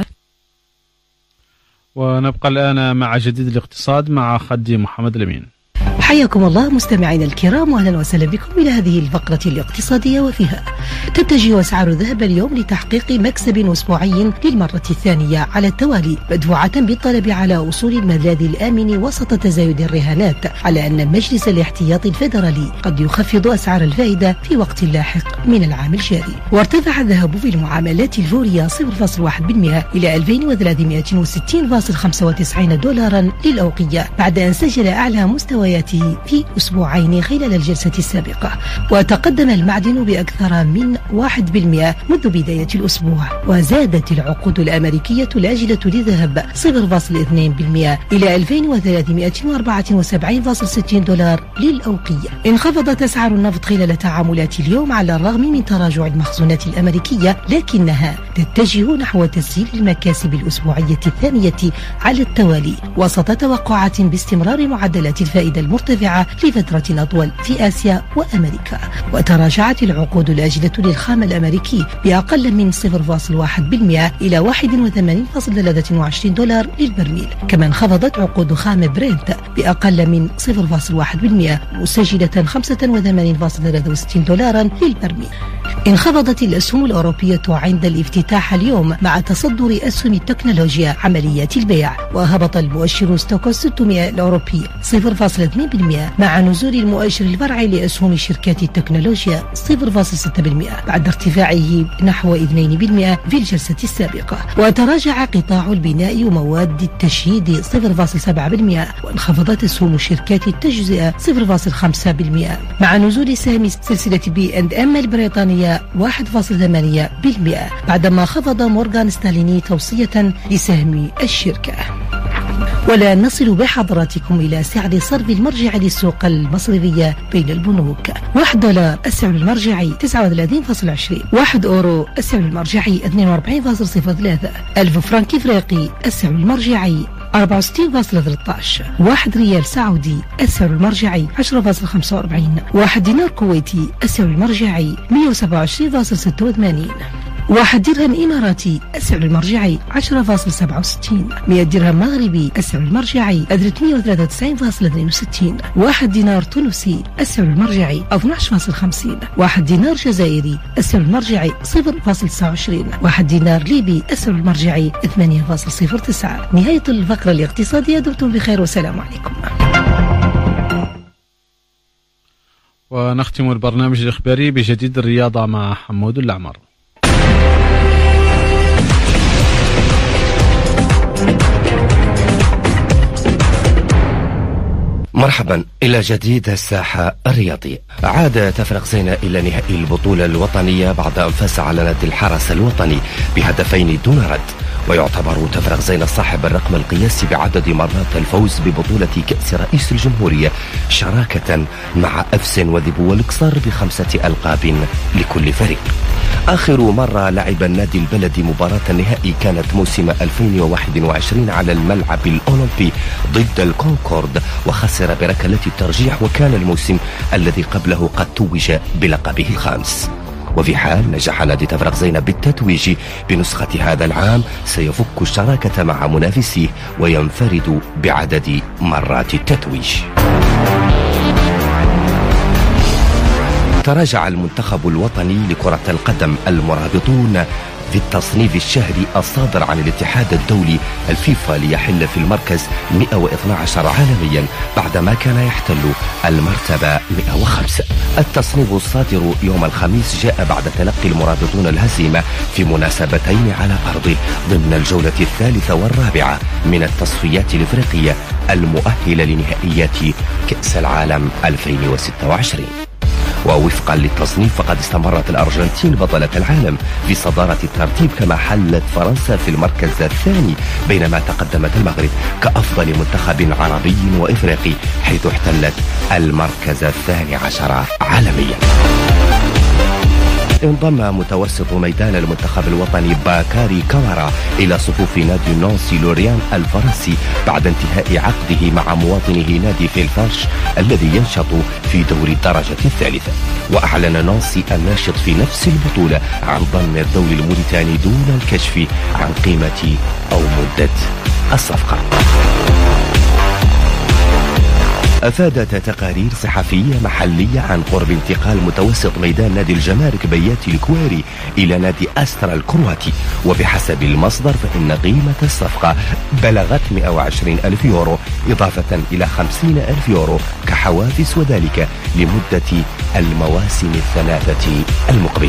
ونبقى الآن مع جديد الاقتصاد مع خدي محمد الأمين. حياكم الله مستمعينا الكرام واهلا وسهلا بكم الى هذه الفقره الاقتصاديه، وفيها تتجه اسعار الذهب اليوم لتحقيق مكسب اسبوعي للمره الثانيه على التوالي، مدفوعه بالطلب على وصول الملاذ الامن وسط تزايد الرهانات، على ان مجلس الاحتياط الفيدرالي قد يخفض اسعار الفائده في وقت لاحق من العام الجاري. وارتفع الذهب في المعاملات الفوريه 0.1% الى 2360.95 دولارا للاوقيه بعد ان سجل اعلى مستوياته في أسبوعين خلال الجلسة السابقة. وتقدم المعدن بأكثر من 1% منذ بداية الأسبوع. وزادت العقود الأمريكية الآجلة للذهب 0.2% إلى 2374.60 دولار للأوقية. انخفضت أسعار النفط خلال تعاملات اليوم على الرغم من تراجع المخزونات الأمريكية، لكنها تتجه نحو تسجيل المكاسب الأسبوعية الثانية على التوالي وسط توقعات باستمرار معدلات الفائدة المرتفعة لفترة أطول في آسيا وأمريكا. وتراجعت العقود الآجلة للخام الأمريكي بأقل من 0.1% إلى 81.23 دولار للبرميل. كما انخفضت عقود خام برنت بأقل من 0.1% مسجلة 85.63 دولارا للبرميل. انخفضت الأسهم الأوروبية عند الافتتاح اليوم مع تصدر أسهم التكنولوجيا عمليات البيع. وهبط المؤشر ستوكس 600 الأوروبي 0.2% مع نزول المؤشر الفرعي لأسهم شركات التكنولوجيا 0.6% بعد ارتفاعه نحو 2% في الجلسة السابقة. وتراجع قطاع البناء ومواد التشييد 0.7% وانخفضت أسهم شركات التجزئة 0.5% مع نزول سهم سلسلة B&M البريطانية 1.8% بعدما خفض مورغان ستانلي توصية لسهم الشركة. ولا نصل بحضراتكم إلى سعر صرف المرجع للسوق المصرفية بين البنوك. $1 السعر المرجعي 39.20، €1 السعر المرجعي 42.03، 1000 فرنك إفريقي السعر المرجعي 64.13، 1 ريال سعودي السعر المرجعي 10.45، 1 دينار كويتي السعر المرجعي 127.86، 1 درهم إماراتي السعر المرجعي 10.67، 100 درهم مغربي السعر المرجعي 193.62، 1 دينار تونسي السعر المرجعي 12.50، 1 دينار جزائري السعر المرجعي 0.29، 1 دينار ليبي السعر المرجعي 8.09. نهاية الفقرة الاقتصادية، دمتم بخير والسلام عليكم. ونختم البرنامج الإخباري بجديد الرياضة مع حمود الأعمر. مرحبا إلى جديد الساحة الرياضية. عاد تفرق زينة إلى نهائي البطولة الوطنية بعد أن فاز على نادي الحرس الوطني بهدفين دون رد، ويعتبر تفرق زينة صاحب الرقم القياسي بعدد مرات الفوز ببطولة كأس رئيس الجمهورية شراكة مع أفسن وذبو والقصر ب5 ألقاب لكل فريق. آخر مرة لعب النادي البلدي مباراة النهائي كانت موسم 2021 على الملعب الأولمبي ضد الكونكورد وخسر بركلات الترجيح، وكان الموسم الذي قبله قد توج بلقبه الخامس. وفي حال نجح نادي تفرق زينة بالتتويج بنسخة هذا العام سيفك الشراكة مع منافسيه وينفرد بعدد مرات التتويج. تراجع المنتخب الوطني لكرة القدم المرابطون في التصنيف الشهري الصادر عن الاتحاد الدولي الفيفا ليحل في المركز 112 عالميا بعدما كان يحتل المرتبة 105. التصنيف الصادر يوم الخميس جاء بعد تلقي المرابطون الهزيمة في مناسبتين على أرضه ضمن الجولة الثالثة والرابعة من التصفيات الإفريقية المؤهلة لنهائيات كأس العالم 2026. ووفقا للتصنيف فقد استمرت الأرجنتين بطلة العالم في صدارة الترتيب، كما حلت فرنسا في المركز الثاني، بينما تقدمت المغرب كأفضل منتخب عربي وإفريقي حيث احتلت المركز 12 عالميا. انضم متوسط ميدان المنتخب الوطني باكاري كامارا إلى صفوف نادي نانسي لوريان الفرنسي بعد انتهاء عقده مع مواطنه نادي فيلفارش الذي ينشط في دوري الدرجة الثالثة. وأعلن نانسي الناشط في نفس البطولة عن ضم الدولي الموريتاني دون الكشف عن قيمة أو مدة الصفقة. أفادت تقارير صحفية محلية عن قرب انتقال متوسط ميدان نادي الجمارك بياتي الكواري إلى نادي أسترا الكرواتي، وبحسب المصدر فإن قيمة الصفقة بلغت 120,000 يورو إضافة إلى 50,000 يورو كحوافز، وذلك لمدة المواسم الثلاثة المقبلة.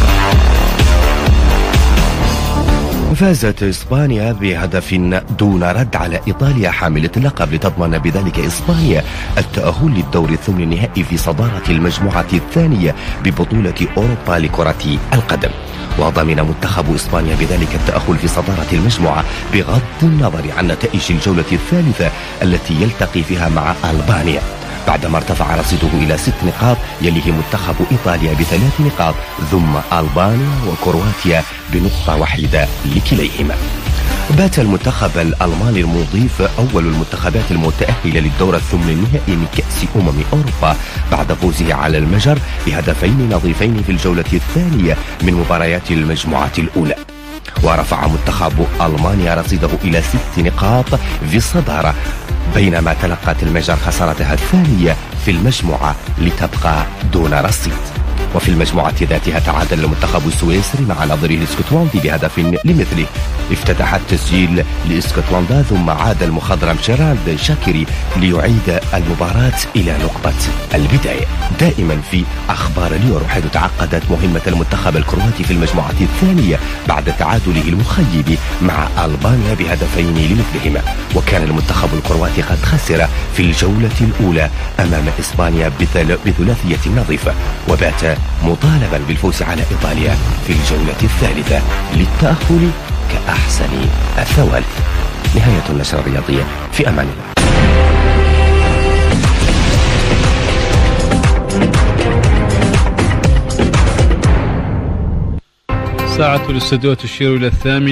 فازت إسبانيا بهدف دون رد على إيطاليا حاملة اللقب لتضمن بذلك إسبانيا التأهل للدور الثمن النهائي في صدارة المجموعة الثانية ببطولة أوروبا لكرة القدم. وضمن منتخب إسبانيا بذلك التأهل في صدارة المجموعة بغض النظر عن نتائج الجولة الثالثة التي يلتقي فيها مع ألبانيا، بعدما ارتفع رصيده إلى 6 نقاط، يليه منتخب إيطاليا ب3 نقاط، ثم ألبانيا وكرواتيا بنقطة واحدة لكليهما. بات المنتخب الألماني المضيف أول المنتخبات المتأهلة للدور الثمن النهائي من كأس أوروبا بعد فوزه على المجر بهدفين نظيفين في الجولة الثانية من مباريات المجموعة الأولى. ورفع منتخب ألمانيا رصيده إلى 6 نقاط في الصدارة، بينما تلقت المجر خسارتها الثانية في المجموعة لتبقى دون رصيد. وفي المجموعة ذاتها تعادل المنتخب السويسري مع نظيره الاسكتلندي بهدف لمثله. افتتح التسجيل لاسكتلندا ثم عاد المخضرم جيرالد شاكري ليعيد المباراة إلى نقطة البداية. دائما في أخبار اليورو، حيث تعقدت مهمة المنتخب الكرواتي في المجموعة الثانية بعد تعادله المخيب مع ألبانيا بهدفين لمثلهما. وكان المنتخب الكرواتي قد خسر في الجولة الأولى أمام إسبانيا بثلاثية نظيفة، وبات مطالبا بالفوز على إيطاليا في الجولة الثالثة للتأهل كأحسن الثوالث. نهاية النشرة الرياضية، في أمان الله. ساعة الاستوديو تشير إلى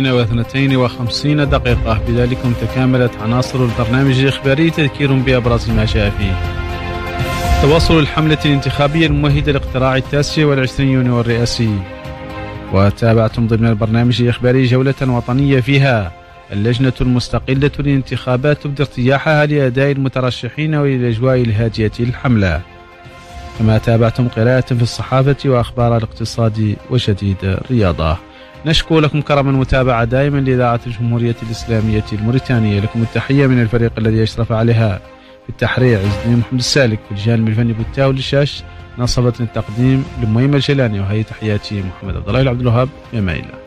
8:52 بذلكم تكاملت عناصر البرنامج الإخباري، تذكير بأبرز ما جاء فيه. تواصل الحملة الانتخابية الممهدة لاقتراع 29 يونيو الرئاسي. وتابعتم ضمن البرنامج الإخباري جولة وطنية فيها اللجنة المستقلة للانتخابات تبدي ارتياحها لأداء المترشحين وللأجواء الهادية للحملة. كما تابعتم قراءة في الصحافة وأخبار الاقتصاد وجديد الرياضة. نشكو لكم كرم المتابعة دائما لإذاعة الجمهورية الإسلامية الموريتانية. لكم التحية من الفريق الذي أشرف عليها في التحرير عز الدين محمد السالك، في الجانب الفني بوتاو للشاش، نصبت التقديم لميم الجيلاني، وهي تحياتي محمد عبد الله العبد الوهاب. يا الله.